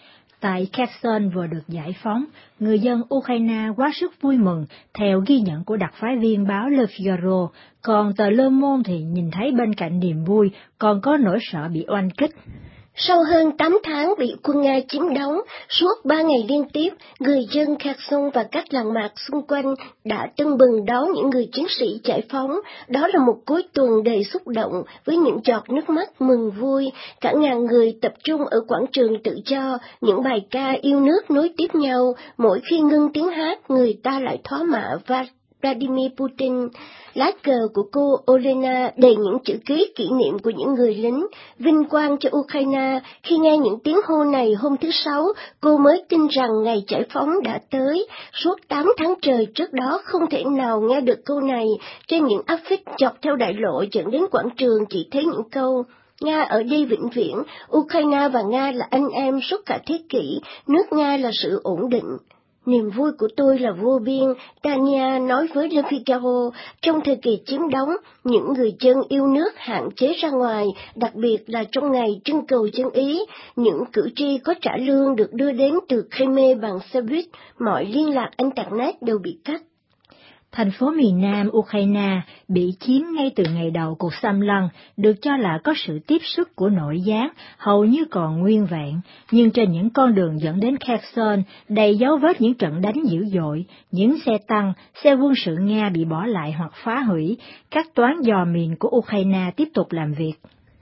Tại Kherson vừa được giải phóng, người dân Ukraine quá sức vui mừng, theo ghi nhận của đặc phái viên báo Le Figaro, còn tờ Le Monde thì nhìn thấy bên cạnh niềm vui còn có nỗi sợ bị oanh kích. Sau hơn tám tháng bị quân Nga chiếm đóng, suốt ba ngày liên tiếp, người dân Kherson và các làng mạc xung quanh đã tưng bừng đón những người chiến sĩ giải phóng. Đó là một cuối tuần đầy xúc động với những giọt nước mắt mừng vui. Cả ngàn người tập trung ở quảng trường tự do, những bài ca yêu nước nối tiếp nhau. Mỗi khi ngưng tiếng hát, người ta lại thoá mạ và Vladimir Putin. Lá cờ của cô Olena đầy những chữ ký kỷ niệm của những người lính. Vinh quang cho Ukraine. Khi nghe những tiếng hô này hôm thứ Sáu, cô mới tin rằng ngày giải phóng đã tới. Suốt tám tháng trời trước đó không thể nào nghe được câu này. Trên những áp phích dọc theo đại lộ dẫn đến quảng trường chỉ thấy những câu: Nga ở đây vĩnh viễn, Ukraine và Nga là anh em suốt cả thế kỷ, nước Nga là sự ổn định. Niềm vui của tôi là vô biên, Tania nói với Le Figaro. Trong thời kỳ chiếm đóng, những người dân yêu nước hạn chế ra ngoài, đặc biệt là trong ngày trưng cầu dân Ý. Những cử tri có trả lương được đưa đến từ Crimea bằng xe buýt, mọi liên lạc Internet đều bị cắt. Thành phố miền Nam Ukraine bị chiếm ngay từ ngày đầu cuộc xâm lăng, được cho là có sự tiếp sức của nội gián, hầu như còn nguyên vẹn, nhưng trên những con đường dẫn đến Kherson đầy dấu vết những trận đánh dữ dội, những xe tăng, xe quân sự Nga bị bỏ lại hoặc phá hủy, các toán dò mìn của Ukraine tiếp tục làm việc.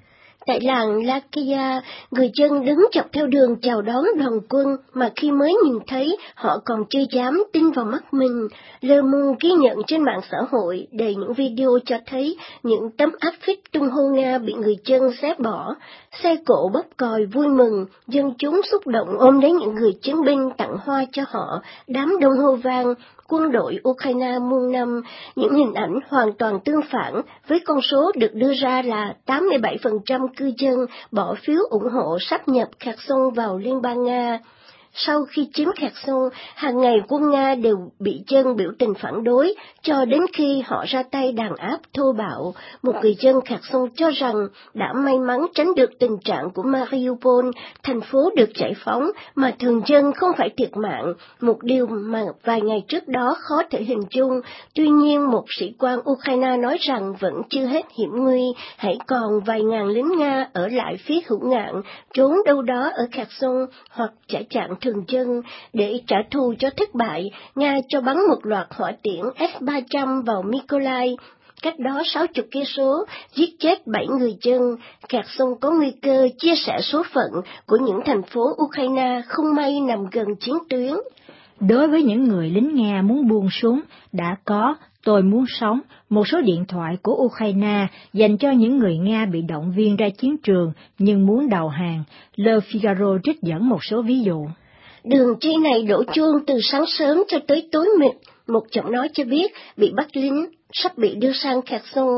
Tại làng Lakia, người dân đứng dọc theo đường chào đón đoàn quân mà khi mới nhìn thấy họ còn chưa dám tin vào mắt mình. Le Monde ghi nhận trên mạng xã hội đầy những video cho thấy những tấm áp phích tung hô Nga bị người dân xé bỏ. Xe cộ bóp còi vui mừng, dân chúng xúc động ôm lấy những người chiến binh tặng hoa cho họ, đám đông hô vang. Quân đội Ukraine muôn năm, những hình ảnh hoàn toàn tương phản với con số được đưa ra là tám mươi bảy phần trăm cư dân bỏ phiếu ủng hộ sáp nhập Kherson vào Liên bang Nga. Sau khi chiếm Kherson, hàng ngày quân Nga đều bị dân biểu tình phản đối, cho đến khi họ ra tay đàn áp thô bạo. Một người dân Kherson cho rằng đã may mắn tránh được tình trạng của Mariupol, thành phố được giải phóng, mà thường dân không phải thiệt mạng, một điều mà vài ngày trước đó khó thể hình dung. Tuy nhiên, một sĩ quan Ukraine nói rằng vẫn chưa hết hiểm nguy, hãy còn vài ngàn lính Nga ở lại phía hữu ngạn, trốn đâu đó ở Kherson hoặc trả chặn thường dân. Để trả thù cho thất bại, Nga cho bắn một loạt hỏa tiễn S ba trăm vào Mykolaiv, cách đó sáu mươi cây số, giết chết bảy người dân. Kherson có nguy cơ chia sẻ số phận của những thành phố Ukraine không may nằm gần chiến tuyến. Đối với những người lính Nga muốn buông súng, đã có Tôi muốn sống, một số điện thoại của Ukraine dành cho những người Nga bị động viên ra chiến trường nhưng muốn đầu hàng. Le Figaro trích dẫn một số ví dụ. Đường dây này đổ chuông từ sáng sớm cho tới tối mịt, một giọng nói cho biết bị bắt lính, sắp bị đưa sang Kherson.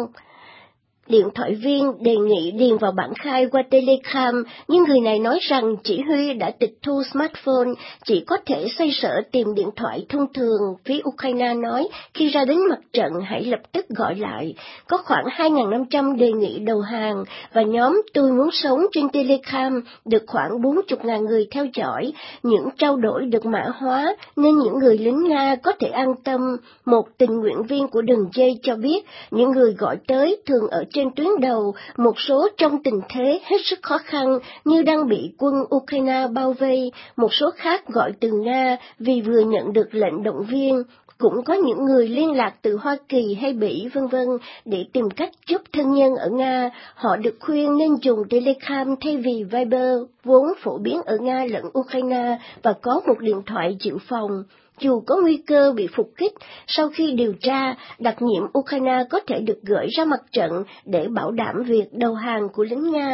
Điện thoại viên đề nghị điền vào bản khai qua Telegram, nhưng người này nói rằng chỉ huy đã tịch thu smartphone, chỉ có thể xoay sở tìm điện thoại thông thường. Phía Ukraine nói, khi ra đến mặt trận hãy lập tức gọi lại. Có khoảng hai nghìn năm trăm đề nghị đầu hàng, và nhóm Tôi Muốn Sống trên Telegram được khoảng bốn mươi nghìn người theo dõi. Những trao đổi được mã hóa, nên những người lính Nga có thể an tâm. Một tình nguyện viên của đường dây cho biết, những người gọi tới thường ở trên trên tuyến đầu, một số trong tình thế hết sức khó khăn như đang bị quân Ukraine bao vây, một số khác gọi từ Nga vì vừa nhận được lệnh động viên. Cũng có những người liên lạc từ Hoa Kỳ hay Bỉ vân vân để tìm cách giúp thân nhân ở Nga. Họ được khuyên nên dùng Telegram thay vì Viber, vốn phổ biến ở Nga lẫn Ukraine và có một điện thoại dự phòng. Dù có nguy cơ bị phục kích, sau khi điều tra, đặc nhiệm Ukraine có thể được gửi ra mặt trận để bảo đảm việc đầu hàng của lính Nga.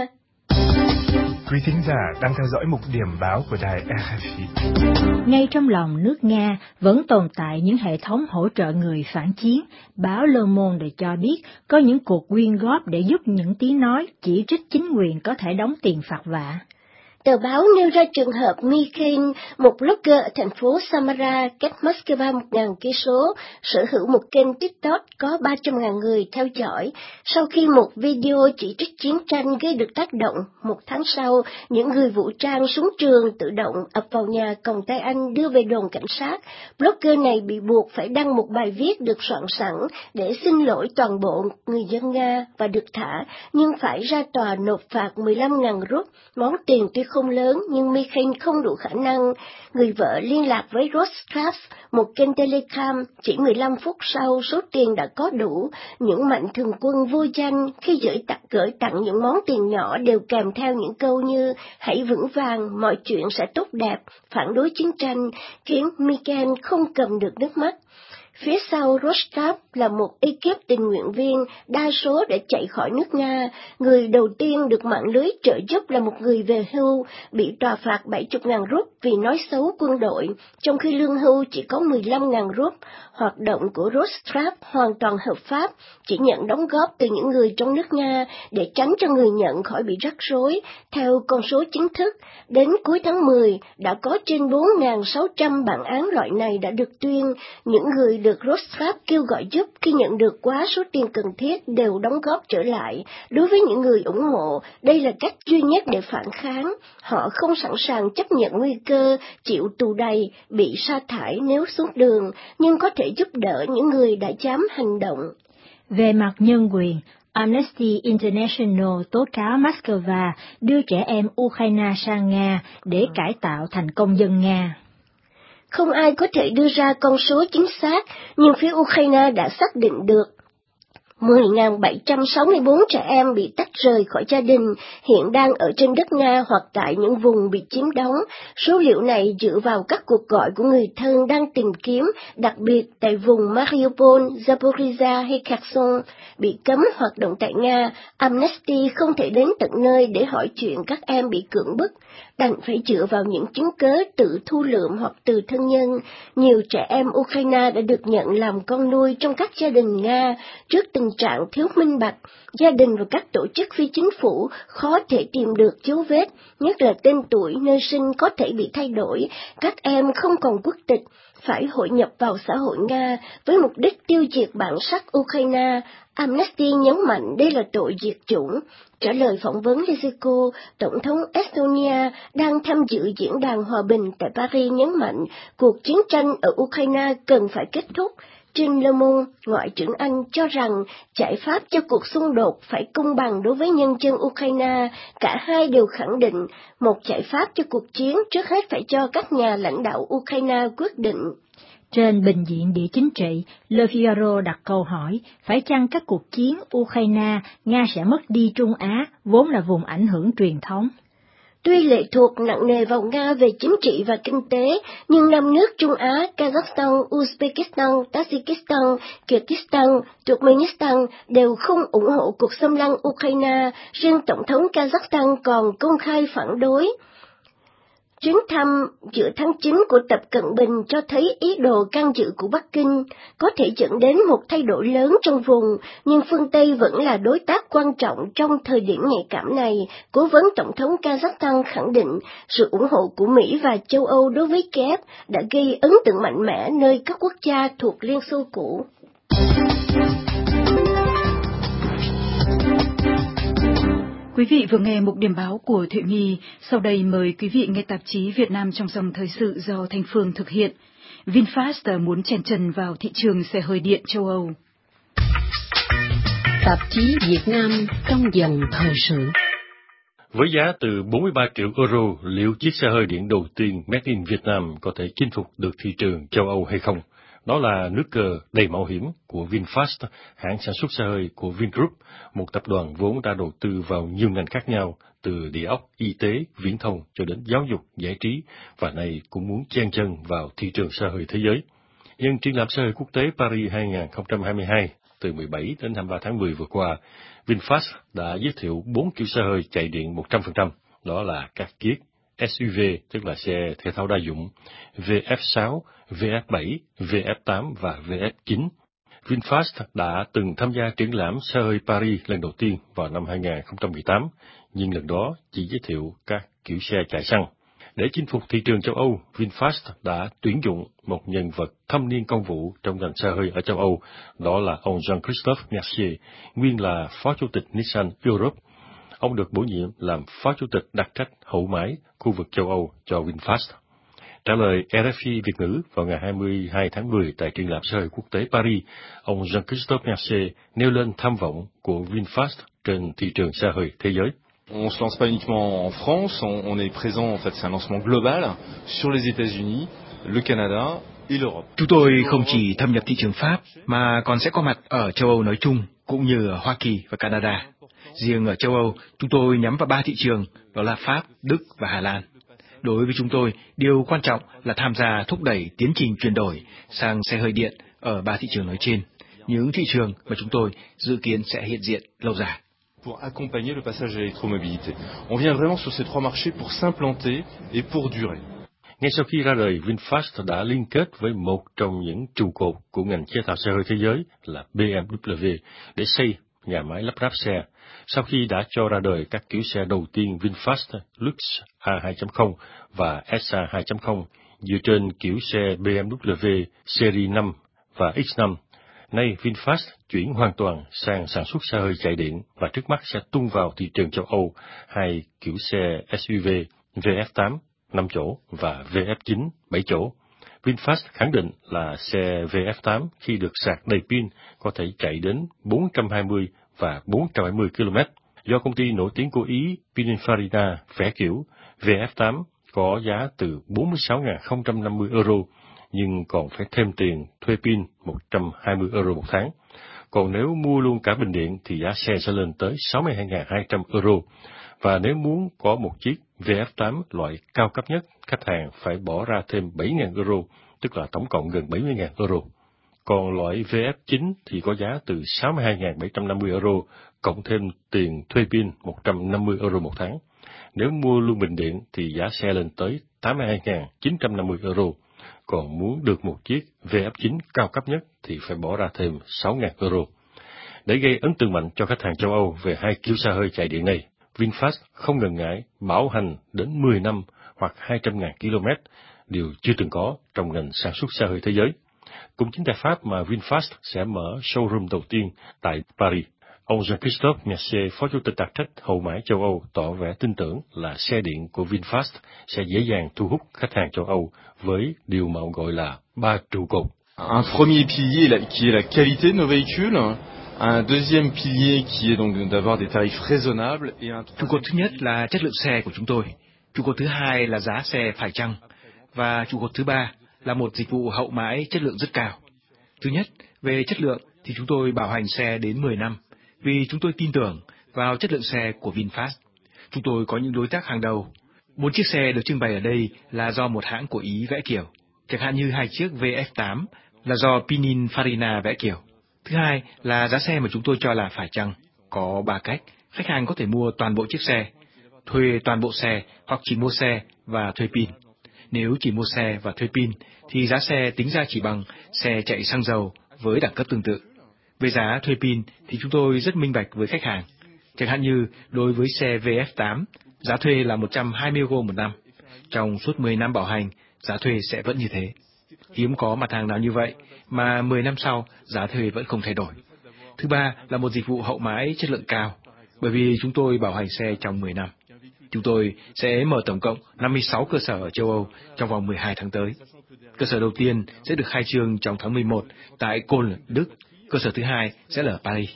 Quý thính giả đang theo dõi mục điểm báo của đài rờ ép i. Ngay trong lòng nước Nga vẫn tồn tại những hệ thống hỗ trợ người phản chiến. Báo Le Monde cho biết có những cuộc quyên góp để giúp những tiếng nói chỉ trích chính quyền có thể đóng tiền phạt vạ. Tờ báo nêu ra trường hợp Mikhail, một blogger ở thành phố Samara, cách Moscow một nghìn cây số, sở hữu một kênh TikTok có ba trăm nghìn người theo dõi. Sau khi một video chỉ trích chiến tranh gây được tác động, một tháng sau, những người vũ trang súng trường tự động ập vào nhà còng tay anh đưa về đồn cảnh sát. Blogger này bị buộc phải đăng một bài viết được soạn sẵn để xin lỗi toàn bộ người dân Nga và được thả, nhưng phải ra tòa nộp phạt mười lăm nghìn rúp, món tiền tuy không lớn nhưng Mikhail không đủ khả năng. Người vợ liên lạc với Rostrat, một kênh Telegram, chỉ mười lăm phút sau số tiền đã có đủ. Những mạnh thường quân vô danh khi gửi tặng, gửi tặng những món tiền nhỏ đều kèm theo những câu như hãy vững vàng, mọi chuyện sẽ tốt đẹp, phản đối chiến tranh, khiến Mikhail không cầm được nước mắt. Phía sau Rostrat là một ekip tình nguyện viên, đa số đã chạy khỏi nước Nga. Người đầu tiên được mạng lưới trợ giúp là một người về hưu, bị tòa phạt bảy mươi nghìn rúp vì nói xấu quân đội, trong khi lương hưu chỉ có mười lăm nghìn rúp. Hoạt động của Rostrat hoàn toàn hợp pháp, chỉ nhận đóng góp từ những người trong nước Nga để tránh cho người nhận khỏi bị rắc rối. Theo con số chính thức, đến cuối tháng mười, đã có trên bốn nghìn sáu trăm bản án loại này đã được tuyên. Những người được Rostrat kêu gọi giúp khi nhận được quá số tiền cần thiết đều đóng góp trở lại. Đối với những người ủng hộ, đây là cách duy nhất để phản kháng. Họ không sẵn sàng chấp nhận nguy cơ chịu tù đầy, bị sa thải nếu xuống đường, nhưng có thể giúp đỡ những người đã dám hành động. Về mặt nhân quyền, Amnesty International tố cáo Moscow đưa trẻ em Ukraine sang Nga để cải tạo thành công dân Nga. Không ai có thể đưa ra con số chính xác, nhưng phía Ukraine đã xác định được mười nghìn bảy trăm sáu mươi tư trẻ em bị tách rời khỏi gia đình, hiện đang ở trên đất Nga hoặc tại những vùng bị chiếm đóng. Số liệu này dựa vào các cuộc gọi của người thân đang tìm kiếm, đặc biệt tại vùng Mariupol, Zaporizhia hay Kherson, bị cấm hoạt động tại Nga. Amnesty không thể đến tận nơi để hỏi chuyện các em bị cưỡng bức, đành phải dựa vào những chứng cớ tự thu lượm hoặc từ thân nhân. Nhiều trẻ em Ukraine đã được nhận làm con nuôi trong các gia đình Nga. Trước tình trạng thiếu minh bạch, gia đình và các tổ chức phi chính phủ khó thể tìm được dấu vết, nhất là tên tuổi, nơi sinh có thể bị thay đổi. Các em không còn quốc tịch, phải hội nhập vào xã hội Nga với mục đích tiêu diệt bản sắc Ukraine. Amnesty nhấn mạnh đây là tội diệt chủng. Trả lời phỏng vấn Lysyko, Tổng thống Estonia đang tham dự diễn đàn hòa bình tại Paris nhấn mạnh cuộc chiến tranh ở Ukraine cần phải kết thúc. Trên Le Monde, Ngoại trưởng Anh cho rằng giải pháp cho cuộc xung đột phải công bằng đối với nhân dân Ukraine. Cả hai đều khẳng định một giải pháp cho cuộc chiến trước hết phải cho các nhà lãnh đạo Ukraine quyết định. Trên bình diện địa chính trị, Le Figaro đặt câu hỏi, phải chăng các cuộc chiến Ukraine, Nga sẽ mất đi Trung Á, vốn là vùng ảnh hưởng truyền thống? Tuy lệ thuộc nặng nề vào Nga về chính trị và kinh tế, nhưng năm nước Trung Á, Kazakhstan, Uzbekistan, Tajikistan, Kyrgyzstan, Turkmenistan đều không ủng hộ cuộc xâm lăng Ukraine, riêng Tổng thống Kazakhstan còn công khai phản đối. Chuyến thăm giữa tháng chín của Tập Cận Bình cho thấy ý đồ can dự của Bắc Kinh có thể dẫn đến một thay đổi lớn trong vùng, nhưng phương Tây vẫn là đối tác quan trọng trong thời điểm nhạy cảm này. Cố vấn Tổng thống Kazakhstan khẳng định sự ủng hộ của Mỹ và châu Âu đối với Kiev đã gây ấn tượng mạnh mẽ nơi các quốc gia thuộc Liên Xô cũ. Quý vị vừa nghe mục điểm báo của Thụy Nghi, sau đây mời quý vị nghe tạp chí Việt Nam trong dòng thời sự do Thanh Phương thực hiện. VinFast muốn chèn chân vào thị trường xe hơi điện châu Âu. Tạp chí Việt Nam trong dòng thời sự. Với giá từ bốn mươi ba triệu euro, liệu chiếc xe hơi điện đầu tiên Made in Vietnam có thể chinh phục được thị trường châu Âu hay không? Đó là nước cờ đầy mạo hiểm của VinFast, hãng sản xuất xe hơi của Vingroup, một tập đoàn vốn đã đầu tư vào nhiều ngành khác nhau, từ địa ốc, y tế, viễn thông cho đến giáo dục, giải trí, và nay cũng muốn chen chân vào thị trường xe hơi thế giới. Nhân triển lãm xe hơi quốc tế Paris hai không hai hai, từ mười bảy đến hai mươi ba tháng mười vừa qua, VinFast đã giới thiệu bốn kiểu xe hơi chạy điện một trăm phần trăm, đó là các chiếc ét u vê, tức là xe thể thao đa dụng, vê ép sáu, vê ép bảy, vê ép tám và vê ép chín. VinFast đã từng tham gia triển lãm xe hơi Paris lần đầu tiên vào năm hai không một tám, nhưng lần đó chỉ giới thiệu các kiểu xe chạy xăng. Để chinh phục thị trường châu Âu, VinFast đã tuyển dụng một nhân vật thâm niên công vụ trong ngành xe hơi ở châu Âu, đó là ông Jean-Christophe Mercier, nguyên là Phó Chủ tịch Nissan Europe. Ông được bổ nhiệm làm Phó Chủ tịch đặc trách hậu mãi khu vực châu Âu cho VinFast. Trả lời rờ ép i Việt ngữ vào ngày hai mươi hai tháng mười tại triển lãm xe hơi quốc tế Paris, ông Jean-Christophe Mercier nêu lên tham vọng của VinFast trên thị trường xe hơi thế giới. On se lance pas uniquement en France, on, on est présent, en fait, c'est un lancement global sur les États-Unis, le Canada et l'Europe. Chúng tôi không chỉ thâm nhập thị trường Pháp, mà còn sẽ có mặt ở châu Âu nói chung, cũng như ở Hoa Kỳ và Canada. Riêng ở châu Âu, chúng tôi nhắm vào ba thị trường, đó là Pháp, Đức và Hà Lan. Đối với chúng tôi, điều quan trọng là tham gia thúc đẩy tiến trình chuyển đổi sang xe hơi điện ở ba thị trường nói trên, những thị trường mà chúng tôi dự kiến sẽ hiện diện lâu dài. Pour accompagner le passage à l'électromobilité. On vient vraiment sur ces trois marchés pour s'implanter et pour durer. Ngay sau khi ra đời, VinFast đã liên kết với một trong những trụ cột của ngành chế tạo xe hơi thế giới là bê em vê để xây nhà máy lắp ráp xe. Sau khi đã cho ra đời các kiểu xe đầu tiên VinFast Lux A hai chấm không và ét a hai chấm không dựa trên kiểu xe bê em vê Series năm và X năm, nay VinFast chuyển hoàn toàn sang sản xuất xe hơi chạy điện và trước mắt sẽ tung vào thị trường châu Âu hai kiểu xe ét u vê vê ép tám năm chỗ và vê ép chín bảy chỗ. VinFast khẳng định là xe vê ép tám khi được sạc đầy pin có thể chạy đến bốn trăm hai mươi và bốn trăm bảy mươi ki lô mét. Do công ty nổi tiếng của Ý Pininfarina vẽ kiểu, vê ép tám có giá từ bốn mươi sáu nghìn không trăm năm mươi euro, nhưng còn phải thêm tiền thuê pin một trăm hai mươi euro một tháng. Còn nếu mua luôn cả bình điện thì giá xe sẽ lên tới sáu mươi hai nghìn hai trăm euro. Và nếu muốn có một chiếc vê ép tám loại cao cấp nhất, khách hàng phải bỏ ra thêm bảy nghìn euro, tức là tổng cộng gần bảy mươi nghìn euro. Còn loại vê ép chín thì có giá từ sáu mươi hai nghìn bảy trăm năm mươi euro, cộng thêm tiền thuê pin một trăm năm mươi euro một tháng. Nếu mua luôn bình điện thì giá xe lên tới tám mươi hai nghìn chín trăm năm mươi euro. Còn muốn được một chiếc vê ép chín cao cấp nhất thì phải bỏ ra thêm sáu nghìn euro. Để gây ấn tượng mạnh cho khách hàng châu Âu về hai kiểu xe hơi chạy điện này, VinFast không ngần ngại bảo hành đến mười năm hoặc hai trăm nghìn ki lô mét, điều chưa từng có trong ngành sản xuất xe hơi thế giới. Cũng chính tại Pháp mà VinFast sẽ mở showroom đầu tiên tại Paris. Ông Jean-Christophe Mercier, Phó Chủ tịch đặc trách hậu mãi châu Âu, tỏ vẻ tin tưởng là xe điện của VinFast sẽ dễ dàng thu hút khách hàng châu Âu với điều mà ông gọi là ba trụ cột. Un premier pilier là, qui est la qualité de nos véhicules. Un deuxième pilier qui est donc d'avoir des tarifs raisonnables et un trụ cột thứ nhất là chất lượng xe của chúng tôi, trụ cột thứ hai là giá xe phải chăng, và trụ cột thứ ba là một dịch vụ hậu mãi chất lượng rất cao. Thứ nhất, về chất lượng thì chúng tôi bảo hành xe đến mười năm, vì chúng tôi tin tưởng vào chất lượng xe của VinFast. Chúng tôi có những đối tác hàng đầu. Bốn chiếc xe được trưng bày ở đây là do một hãng của Ý vẽ kiểu, chẳng hạn như hai chiếc vê ép tám là do Pininfarina vẽ kiểu. Thứ hai là giá xe mà chúng tôi cho là phải chăng. Có ba cách, khách hàng có thể mua toàn bộ chiếc xe, thuê toàn bộ xe hoặc chỉ mua xe và thuê pin. Nếu chỉ mua xe và thuê pin thì giá xe tính ra chỉ bằng xe chạy xăng dầu với đẳng cấp tương tự. Về giá thuê pin thì chúng tôi rất minh bạch với khách hàng. Chẳng hạn như đối với xe vê ép tám, giá thuê là một trăm hai mươi euro một năm. Trong suốt mười năm bảo hành, giá thuê sẽ vẫn như thế. Hiếm có mặt hàng nào như vậy mà mười năm sau giá thuê vẫn không thay đổi. Thứ ba là một dịch vụ hậu mãi chất lượng cao, bởi vì chúng tôi bảo hành xe trong mười năm. Chúng tôi sẽ mở tổng cộng năm mươi sáu cơ sở ở châu Âu trong vòng mười hai tháng tới. Cơ sở đầu tiên sẽ được khai trương trong tháng mười một tại Cologne, Đức. Cơ sở thứ hai sẽ là ở Paris.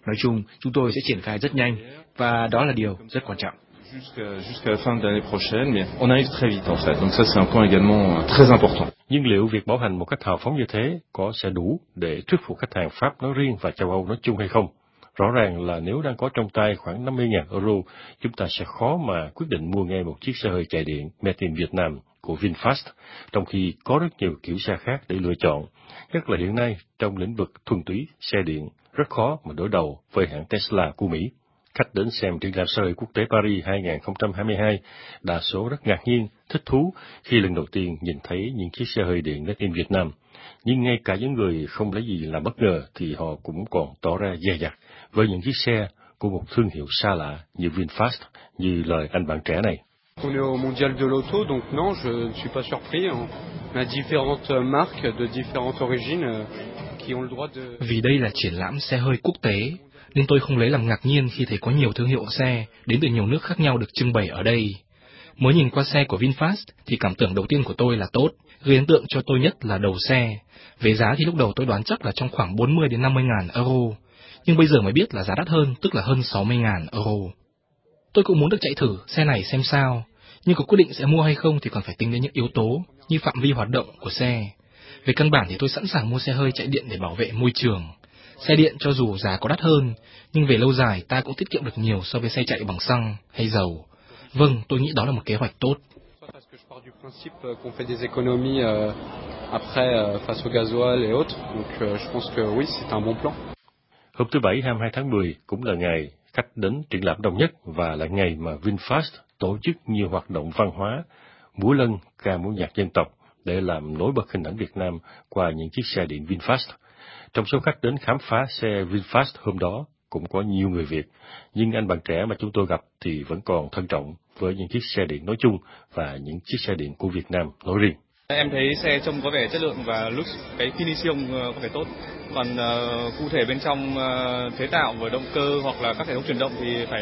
Nói chung, chúng tôi sẽ triển khai rất nhanh, và đó là điều rất quan trọng. Jusqu'à, jusqu'à la fin de l'année prochaine, mais on arrive très vite en fait. Donc ça c'est un point également très important. Nhưng liệu việc bảo hành một cách hào phóng như thế có sẽ đủ để thuyết phục khách hàng Pháp nói riêng và châu Âu nói chung hay không? Rõ ràng là nếu đang có trong tay khoảng năm mươi nghìn euro, chúng ta sẽ khó mà quyết định mua ngay một chiếc xe hơi chạy điện Made in Việt Nam của VinFast, trong khi có rất nhiều kiểu xe khác để lựa chọn. Nhất là hiện nay, trong lĩnh vực thuần túy xe điện, rất khó mà đối đầu với hãng Tesla của Mỹ. Khách đến xem triển lãm xe hơi quốc tế Paris hai không hai hai, đa số rất ngạc nhiên, thích thú khi lần đầu tiên nhìn thấy những chiếc xe hơi điện Made in Việt Nam. Nhưng ngay cả những người không lấy gì là bất ngờ thì họ cũng còn tỏ ra dè dặt với những chiếc xe của một thương hiệu xa lạ như VinFast, như lời anh bạn trẻ này. On est au mondial de l'auto, donc non, je ne suis pas surpris. On a différentes marques de différentes origines qui ont le droit de... Vì đây là triển lãm xe hơi quốc tế, nên tôi không lấy làm ngạc nhiên khi thấy có nhiều thương hiệu xe đến từ nhiều nước khác nhau được trưng bày ở đây. Mới nhìn qua xe của VinFast thì cảm tưởng đầu tiên của tôi là tốt, gây ấn tượng cho tôi nhất là đầu xe. Về giá thì lúc đầu tôi đoán chắc là trong khoảng bốn mươi đến năm mươi ngàn euro, nhưng bây giờ mới biết là giá đắt hơn, tức là hơn sáu mươi ngàn euro. Tôi cũng muốn được chạy thử xe này xem sao, nhưng có quyết định sẽ mua hay không thì còn phải tính đến những yếu tố như phạm vi hoạt động của xe. Về căn bản thì tôi sẵn sàng mua xe hơi chạy điện để bảo vệ môi trường. Xe điện cho dù giá có đắt hơn, nhưng về lâu dài ta cũng tiết kiệm được nhiều so với xe chạy bằng xăng hay dầu. Vâng, tôi nghĩ đó là một kế hoạch tốt. Hôm thứ Bảy hai mươi hai tháng mười cũng là ngày khách đến triển lãm đông nhất và là ngày mà VinFast tổ chức nhiều hoạt động văn hóa, múa lân, ca múa nhạc dân tộc để làm nổi bật hình ảnh Việt Nam qua những chiếc xe điện VinFast. Trong số khách đến khám phá xe VinFast hôm đó cũng có nhiều người Việt, nhưng anh bạn trẻ mà chúng tôi gặp thì vẫn còn thân trọng với những chiếc xe điện nói chung và những chiếc xe điện của Việt Nam nói riêng. Em thấy xe trông có vẻ chất lượng và looks, cái finition có vẻ tốt. Còn uh, cụ thể bên trong uh, chế tạo và động cơ hoặc là các hệ thống chuyển động thì phải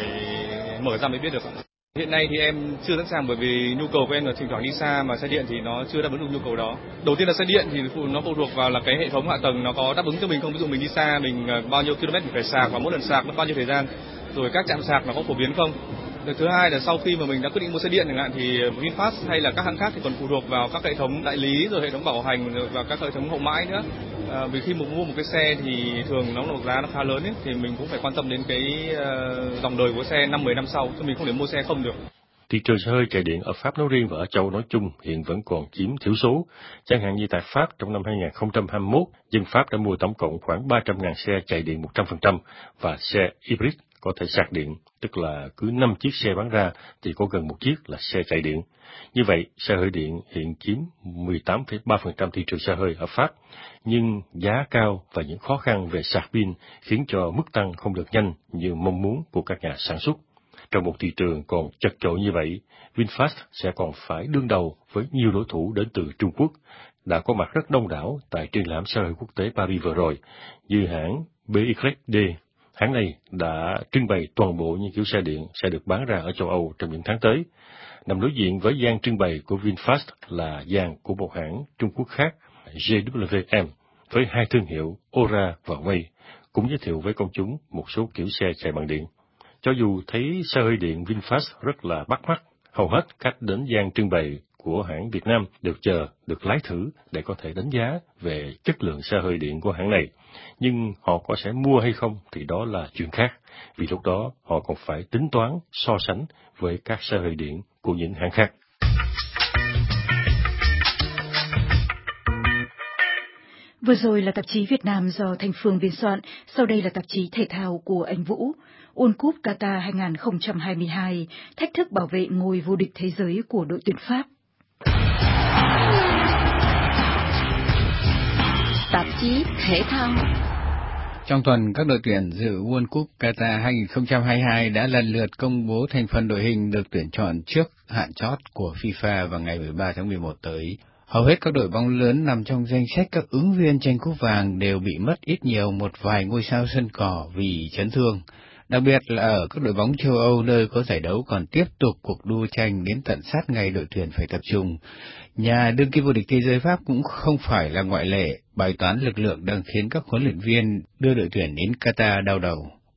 mở ra mới biết được. Hiện nay thì em chưa sẵn sàng bởi vì nhu cầu của em là thỉnh thoảng đi xa mà xe điện thì nó chưa đáp ứng được nhu cầu đó. Đầu tiên là xe điện thì nó phụ thuộc vào là cái hệ thống hạ tầng nó có đáp ứng cho mình không. Ví dụ mình đi xa mình uh, bao nhiêu km mình phải sạc và mỗi lần sạc nó bao nhiêu thời gian, rồi các trạm sạc nó có phổ biến không. Thứ hai là sau khi mà mình đã quyết định mua xe điện chẳng hạn thì VinFast hay là các hãng khác thì còn phụ thuộc vào các hệ thống đại lý rồi hệ thống bảo hành và các hệ thống hậu mãi nữa. À, vì khi mà mua một cái xe thì thường nó là một giá nó khá lớn ấy, thì mình cũng phải quan tâm đến cái uh, dòng đời của xe năm mười năm sau, chứ mình không thể mua xe không được. Thị trường xe hơi chạy điện ở Pháp nói riêng và ở châu Âu nói chung hiện vẫn còn chiếm thiểu số. Chẳng hạn như tại Pháp trong năm hai không hai mốt, dân Pháp đã mua tổng cộng khoảng ba trăm nghìn xe chạy điện một trăm phần trăm và xe hybrid có thể sạc điện, tức là cứ năm chiếc xe bán ra thì có gần một chiếc là xe chạy điện. Như vậy, xe hơi điện hiện chiếm mười tám phẩy ba phần trăm thị trường xe hơi ở Pháp, nhưng giá cao và những khó khăn về sạc pin khiến cho mức tăng không được nhanh như mong muốn của các nhà sản xuất. Trong một thị trường còn chật chội như vậy, VinFast sẽ còn phải đương đầu với nhiều đối thủ đến từ Trung Quốc, đã có mặt rất đông đảo tại triển lãm xe hơi quốc tế Paris vừa rồi, như hãng bê ích đê. Hãng này đã trưng bày toàn bộ những kiểu xe điện sẽ được bán ra ở châu Âu trong những tháng tới. Nằm đối diện với gian trưng bày của VinFast là gian của một hãng Trung Quốc khác, giê vê em, với hai thương hiệu Ora và Way, cũng giới thiệu với công chúng một số kiểu xe chạy bằng điện. Cho dù thấy xe hơi điện VinFast rất là bắt mắt, hầu hết khách đến gian trưng bày của hãng Việt Nam đều chờ được lái thử để có thể đánh giá về chất lượng xe hơi điện của hãng này. Nhưng họ có sẽ mua hay không thì đó là chuyện khác, vì lúc đó họ còn phải tính toán, so sánh với các xe hơi điện của những hãng khác. Vừa rồi là tạp chí Việt Nam do Thanh Phương biên soạn, sau đây là tạp chí thể thao của anh Vũ. World Cup Qatar hai không hai hai, thách thức bảo vệ ngôi vô địch thế giới của đội tuyển Pháp. Tạp chí thể thao. Trong tuần, các đội tuyển dự World Cup Qatar hai không hai hai đã lần lượt công bố thành phần đội hình được tuyển chọn trước hạn chót của FIFA vào ngày mười ba tháng mười một tới. Hầu hết các đội bóng lớn nằm trong danh sách các ứng viên tranh cúp vàng đều bị mất ít nhiều một vài ngôi sao sân cỏ vì chấn thương. Đặc biệt là ở các đội bóng châu Âu nơi có giải đấu còn tiếp tục cuộc đua tranh đến tận sát ngày đội tuyển phải tập trung. Nhà đương kim vô địch thế giới Pháp cũng không phải là ngoại lệ, bài toán lực lượng đang khiến các huấn luyện viên đưa đội tuyển đến Qatar đau đầu.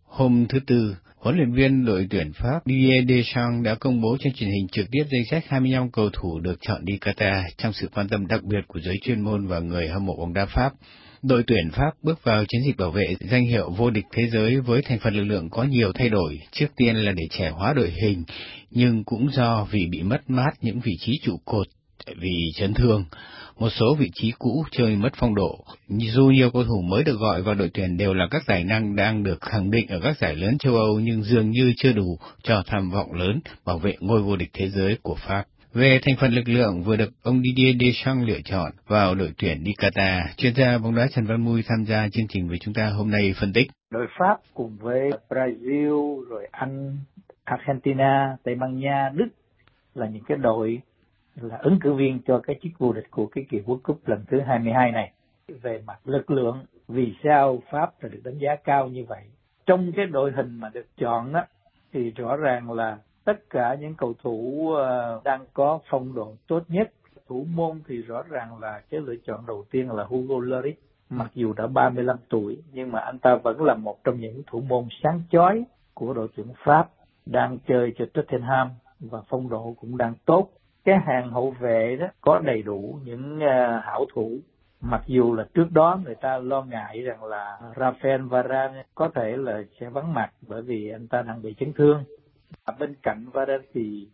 Hôm thứ Tư, huấn luyện viên đội tuyển Pháp Didier Deschamps đã công bố trên truyền hình trực tiếp danh sách hai mươi lăm cầu thủ được chọn đi Qatar trong sự quan tâm đặc biệt của giới chuyên môn và người hâm mộ bóng đá Pháp. Đội tuyển Pháp bước vào chiến dịch bảo vệ danh hiệu vô địch thế giới với thành phần lực lượng có nhiều thay đổi, trước tiên là để trẻ hóa đội hình, nhưng cũng do vì bị mất mát những vị trí trụ cột vì chấn thương. Một số vị trí cũ chơi mất phong độ. Dù nhiều cầu thủ mới được gọi vào đội tuyển đều là các tài năng đang được khẳng định ở các giải lớn châu Âu nhưng dường như chưa đủ cho tham vọng lớn bảo vệ ngôi vô địch thế giới của Pháp. Về thành phần lực lượng vừa được ông Didier Deschamps lựa chọn vào đội tuyển đi Qatar, chuyên gia bóng đá Trần Văn Mui tham gia chương trình với chúng ta hôm nay phân tích. Đội Pháp cùng với Brazil, rồi Anh, Argentina, Tây Ban Nha, Đức là những cái đội là ứng cử viên cho cái chức vô địch của cái kỳ World Cup lần thứ hai mươi hai này. Về mặt lực lượng, vì sao Pháp là được đánh giá cao như vậy? Trong cái đội hình mà được chọn đó, thì rõ ràng là tất cả những cầu thủ uh, đang có phong độ tốt nhất. Thủ môn thì rõ ràng là cái lựa chọn đầu tiên là Hugo Lloris. Mặc dù đã ba mươi lăm tuổi, nhưng mà anh ta vẫn là một trong những thủ môn sáng chói của đội tuyển Pháp, đang chơi cho Tottenham và phong độ cũng đang tốt. Cái hàng hậu vệ đó có đầy đủ những uh, hảo thủ. Mặc dù là trước đó người ta lo ngại rằng là Raphael Varane có thể là sẽ vắng mặt bởi vì anh ta đang bị chấn thương. Ở bên cạnh Varane thì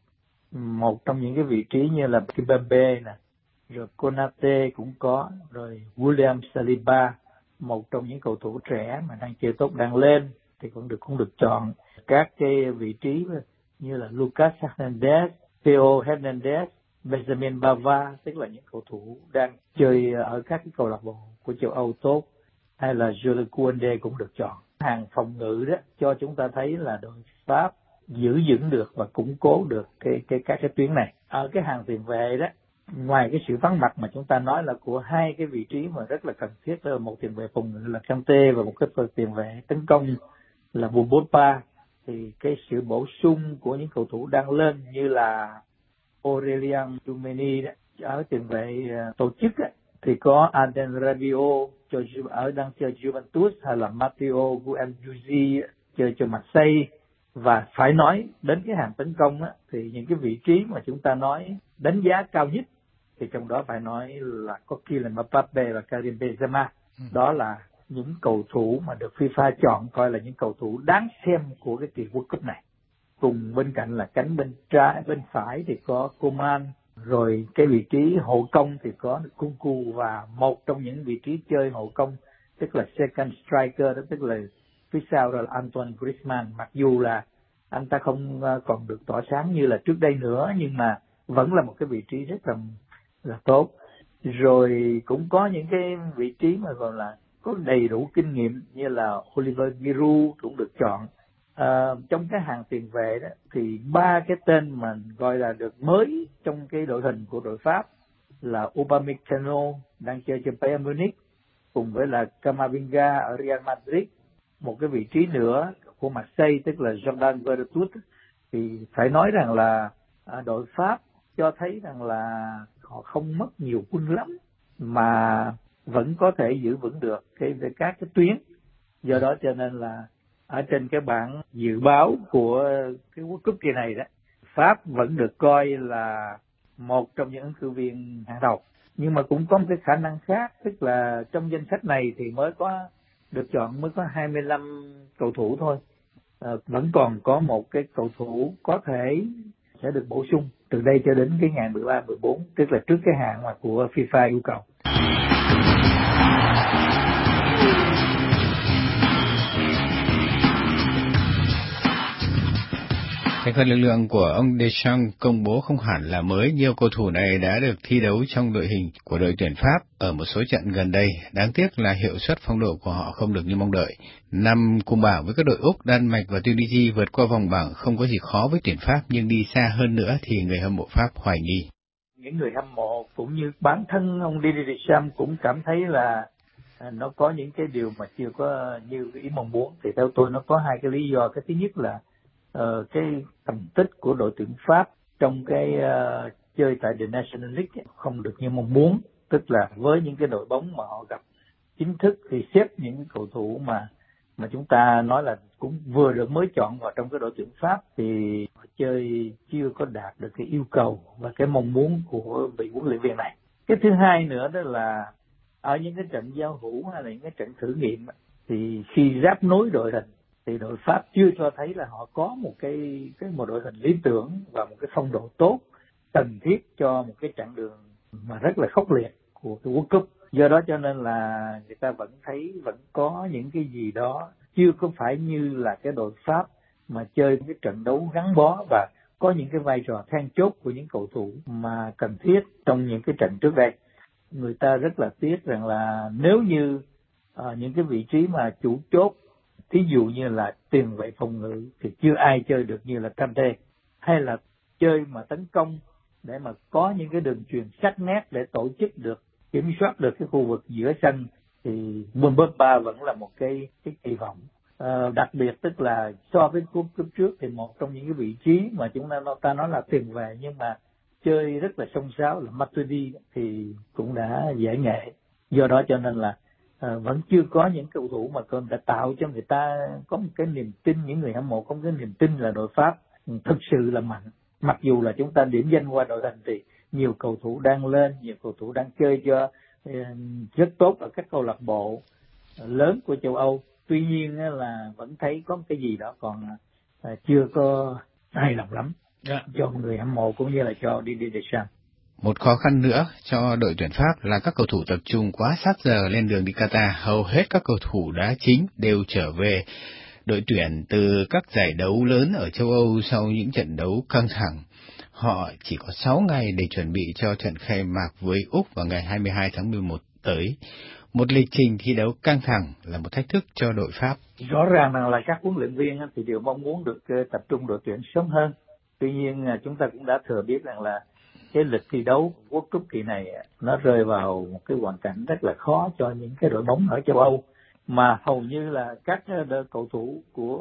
một trong những cái vị trí như là Kimpembe nè, rồi Konate cũng có, rồi William Saliba, một trong những cầu thủ trẻ mà đang chơi tốt đang lên thì cũng được cũng được chọn. Các cái vị trí như là Lucas Hernandez, Theo Hernandez, Benjamin Pavard, tức là những cầu thủ đang chơi ở các cái câu lạc bộ của châu Âu tốt, hay là Jules Koundé cũng được chọn. Hàng phòng ngự đó cho chúng ta thấy là đội Pháp giữ vững được và củng cố được cái cái các cái tuyến này. Ở cái hàng tiền vệ đó, ngoài cái sự vắng mặt mà chúng ta nói là của hai cái vị trí mà rất là cần thiết, là một tiền vệ phòng ngự là Kanté và một cái tiền vệ tấn công là Bouba, thì cái sự bổ sung của những cầu thủ đang lên như là Aurélien Tchouameni ở tiền vệ uh, tổ chức á, thì có Adrien Rabiot cho ở đang chơi Juventus, hay là Matteo Guendouzi chơi cho Marseille. Và phải nói đến cái hàng tấn công á, thì những cái vị trí mà chúng ta nói đánh giá cao nhất thì trong đó phải nói là có Kylian Mbappe và Karim Benzema. Ừ. Đó là những cầu thủ mà được FIFA chọn coi là những cầu thủ đáng xem của cái kỳ World Cup này. Cùng bên cạnh là cánh bên trái, bên phải thì có Coman, rồi cái vị trí hậu công thì có Nkunku, và một trong những vị trí chơi hậu công tức là second striker, đó tức là phía sau đó là Antoine Griezmann. Mặc dù là anh ta không còn được tỏa sáng như là trước đây nữa, nhưng mà vẫn là một cái vị trí rất là là tốt. Rồi cũng có những cái vị trí mà gọi là có đầy đủ kinh nghiệm như là Olivier Giroud cũng được chọn. À, trong cái hàng tiền vệ đó thì ba cái tên mà gọi là được mới trong cái đội hình của đội Pháp là Upamecano đang chơi cho Bayern Munich, cùng với là Camavinga ở Real Madrid. Một cái vị trí nữa của Marseille tức là Jordan Verretou, thì phải nói rằng là đội Pháp cho thấy rằng là họ không mất nhiều quân lắm mà vẫn có thể giữ vững được cái các cái tuyến. Do đó cho nên là ở trên cái bảng dự báo của cái World Cup kỳ này đó, Pháp vẫn được coi là một trong những ứng cử viên hàng đầu. Nhưng mà cũng có một cái khả năng khác, tức là trong danh sách này thì mới có được chọn mới có hai mươi lăm cầu thủ thôi. À, vẫn còn có một cái cầu thủ có thể sẽ được bổ sung từ đây cho đến cái ngày mười ba mười bốn, tức là trước cái hạn mà của FIFA yêu cầu. Thành phần lực lượng của ông Deschamps công bố không hẳn là mới, nhiều cầu thủ này đã được thi đấu trong đội hình của đội tuyển Pháp ở một số trận gần đây. Đáng tiếc là hiệu suất phong độ của họ không được như mong đợi. Năm cùng bảng với các đội Úc, Đan Mạch và Tunisia vượt qua vòng bảng không có gì khó với tuyển Pháp, nhưng đi xa hơn nữa thì người hâm mộ Pháp hoài nghi. Những người hâm mộ cũng như bản thân ông Didier Deschamps cũng cảm thấy là nó có những cái điều mà chưa có như ý mong muốn. Thì theo tôi nó có hai cái lý do. Cái thứ nhất là Uh, cái thành tích của đội tuyển Pháp trong cái uh, chơi tại The National League ấy, không được như mong muốn. Tức là với những cái đội bóng mà họ gặp chính thức thì xếp những cầu thủ mà mà chúng ta nói là cũng vừa được mới chọn vào trong cái đội tuyển Pháp thì họ chơi chưa có đạt được cái yêu cầu và cái mong muốn của vị huấn luyện viên này. Cái thứ hai nữa đó là ở những cái trận giao hữu hay là những cái trận thử nghiệm thì khi ráp nối đội hình thì đội Pháp chưa cho thấy là họ có một cái cái một đội hình lý tưởng và một cái phong độ tốt cần thiết cho một cái chặng đường mà rất là khốc liệt của cái World Cup. Do đó cho nên là người ta vẫn thấy vẫn có những cái gì đó chưa có phải như là cái đội Pháp mà chơi cái trận đấu gắn bó và có những cái vai trò then chốt của những cầu thủ mà cần thiết trong những cái trận trước đây. Người ta rất là tiếc rằng là nếu như uh, những cái vị trí mà chủ chốt, thí dụ như là tiền vệ phòng ngự thì chưa ai chơi được như là Kante, hay là chơi mà tấn công để mà có những cái đường truyền sắc nét để tổ chức được, kiểm soát được cái khu vực giữa sân thì Mbappa vẫn là một cái cái kỳ vọng. À, đặc biệt tức là so với cúp cúp trước thì một trong những cái vị trí mà chúng ta ta nói là tiền vệ nhưng mà chơi rất là xông xáo là Matuidi thì cũng đã giải nghệ. Do đó cho nên là à, vẫn chưa có những cầu thủ mà còn đã tạo cho người ta có một cái niềm tin, những người hâm mộ có một cái niềm tin là đội Pháp thực sự là mạnh. Mặc dù là chúng ta điểm danh qua đội hình thì nhiều cầu thủ đang lên, nhiều cầu thủ đang chơi cho rất tốt ở các câu lạc bộ lớn của châu Âu. Tuy nhiên là vẫn thấy có cái gì đó còn chưa có hài lòng lắm yeah. cho người hâm mộ cũng như là cho Didier Deschamps. Một khó khăn nữa cho đội tuyển Pháp là các cầu thủ tập trung quá sát giờ lên đường đi Qatar. Hầu hết các cầu thủ đá chính đều trở về đội tuyển từ các giải đấu lớn ở châu Âu sau những trận đấu căng thẳng. Họ chỉ có sáu ngày để chuẩn bị cho trận khai mạc với Úc vào ngày hai mươi hai tháng mười một tới. Một lịch trình thi đấu căng thẳng là một thách thức cho đội Pháp. Rõ ràng rằng là các huấn luyện viên thì đều mong muốn được tập trung đội tuyển sớm hơn. Tuy nhiên chúng ta cũng đã thừa biết rằng là cái lịch thi đấu World Cup kỳ này nó rơi vào một cái hoàn cảnh rất là khó cho những cái đội bóng ở châu Âu, mà hầu như là các cầu thủ của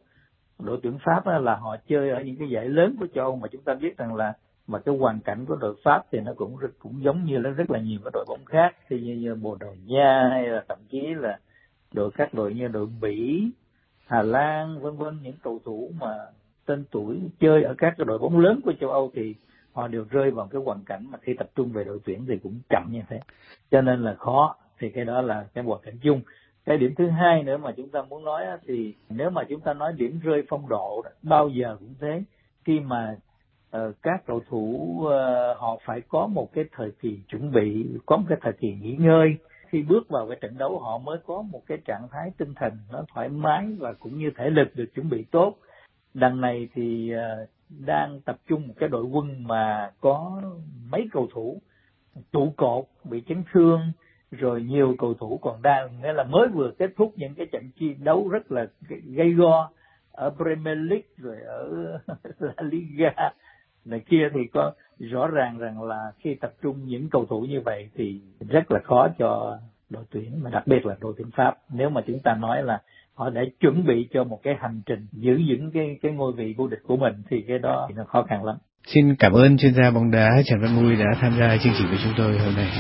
đội tuyển Pháp là họ chơi ở những cái giải lớn của châu Âu, mà chúng ta biết rằng là mà cái hoàn cảnh của đội Pháp thì nó cũng rất, cũng giống như là rất là nhiều các đội bóng khác, thì như, như Bồ Đào Nha hay là thậm chí là đội các đội như đội Bỉ, Hà Lan vân vân, những cầu thủ mà tên tuổi chơi ở các cái đội bóng lớn của châu Âu thì họ đều rơi vào cái hoàn cảnh mà khi tập trung về đội tuyển thì cũng chậm như thế, cho nên là khó. Thì cái đó là cái hoàn cảnh chung. Cái điểm thứ hai nữa mà chúng ta muốn nói thì nếu mà chúng ta nói điểm rơi phong độ, bao giờ cũng thế, khi mà uh, các cầu thủ uh, họ phải có một cái thời kỳ chuẩn bị, có một cái thời kỳ nghỉ ngơi, khi bước vào cái trận đấu họ mới có một cái trạng thái tinh thần nó thoải mái và cũng như thể lực được chuẩn bị tốt. Đằng này thì uh, đang tập trung một cái đội quân mà có mấy cầu thủ trụ cột bị chấn thương, rồi nhiều cầu thủ còn đang, nghĩa là mới vừa kết thúc những cái trận chi đấu rất là gay go ở Premier League rồi ở La Liga này kia, thì có rõ ràng rằng là khi tập trung những cầu thủ như vậy thì rất là khó cho đội tuyển, mà đặc biệt là đội tuyển Pháp. Nếu mà chúng ta nói là họ đã chuẩn bị cho một cái hành trình giữ vững cái cái ngôi vị vô địch của mình thì cái đó thì nó khó khăn lắm. Xin cảm ơn chuyên gia bóng đá Trần Văn Mui đã tham gia chương trình với chúng tôi hôm nay.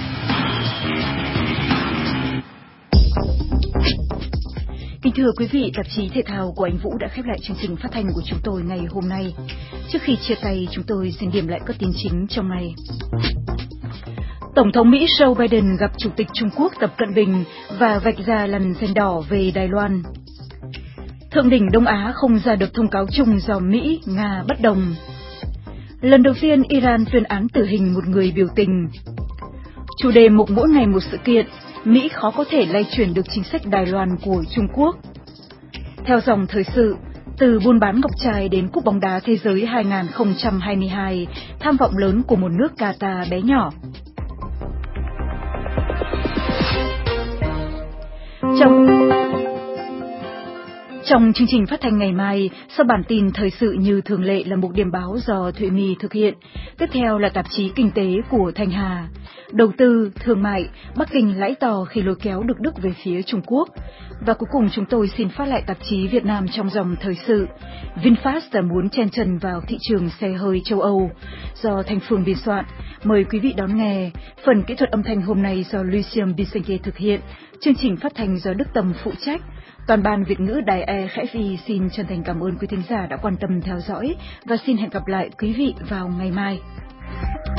Kính thưa quý vị, tạp chí Thể thao của Anh Vũ đã khép lại chương trình phát thanh của chúng tôi ngày hôm nay. Trước khi chia tay, chúng tôi xin điểm lại các tin chính trong ngày. Tổng thống Mỹ Joe Biden gặp Chủ tịch Trung Quốc Tập Cận Bình và vạch ra lằn ranh đỏ về Đài Loan. Thượng đỉnh Đông Á không ra được thông cáo chung do Mỹ, Nga bất đồng. Lần đầu tiên Iran tuyên án tử hình một người biểu tình. Chủ đề mục mỗi ngày một sự kiện, Mỹ khó có thể lay chuyển được chính sách Đài Loan của Trung Quốc. Theo dòng thời sự, từ buôn bán ngọc trai đến Cúp bóng đá Thế giới hai không hai hai, tham vọng lớn của một nước Qatar bé nhỏ. Trong Trong chương trình phát thanh ngày mai, sau bản tin thời sự như thường lệ là mục điểm báo do Thụy My thực hiện. Tiếp theo là tạp chí Kinh tế của Thanh Hà. Đầu tư, thương mại, Bắc Kinh lãi to khi lôi kéo được Đức về phía Trung Quốc. Và cuối cùng chúng tôi xin phát lại tạp chí Việt Nam trong dòng thời sự. VinFast muốn chen chân vào thị trường xe hơi châu Âu, do Thanh Phương biên soạn. Mời quý vị đón nghe. Phần kỹ thuật âm thanh hôm nay do Lucien Bisenke thực hiện. Chương trình phát thanh do Đức Tâm phụ trách. Toàn ban Việt ngữ Đài e rờ ép i xin chân thành cảm ơn quý thính giả đã quan tâm theo dõi và xin hẹn gặp lại quý vị vào ngày mai.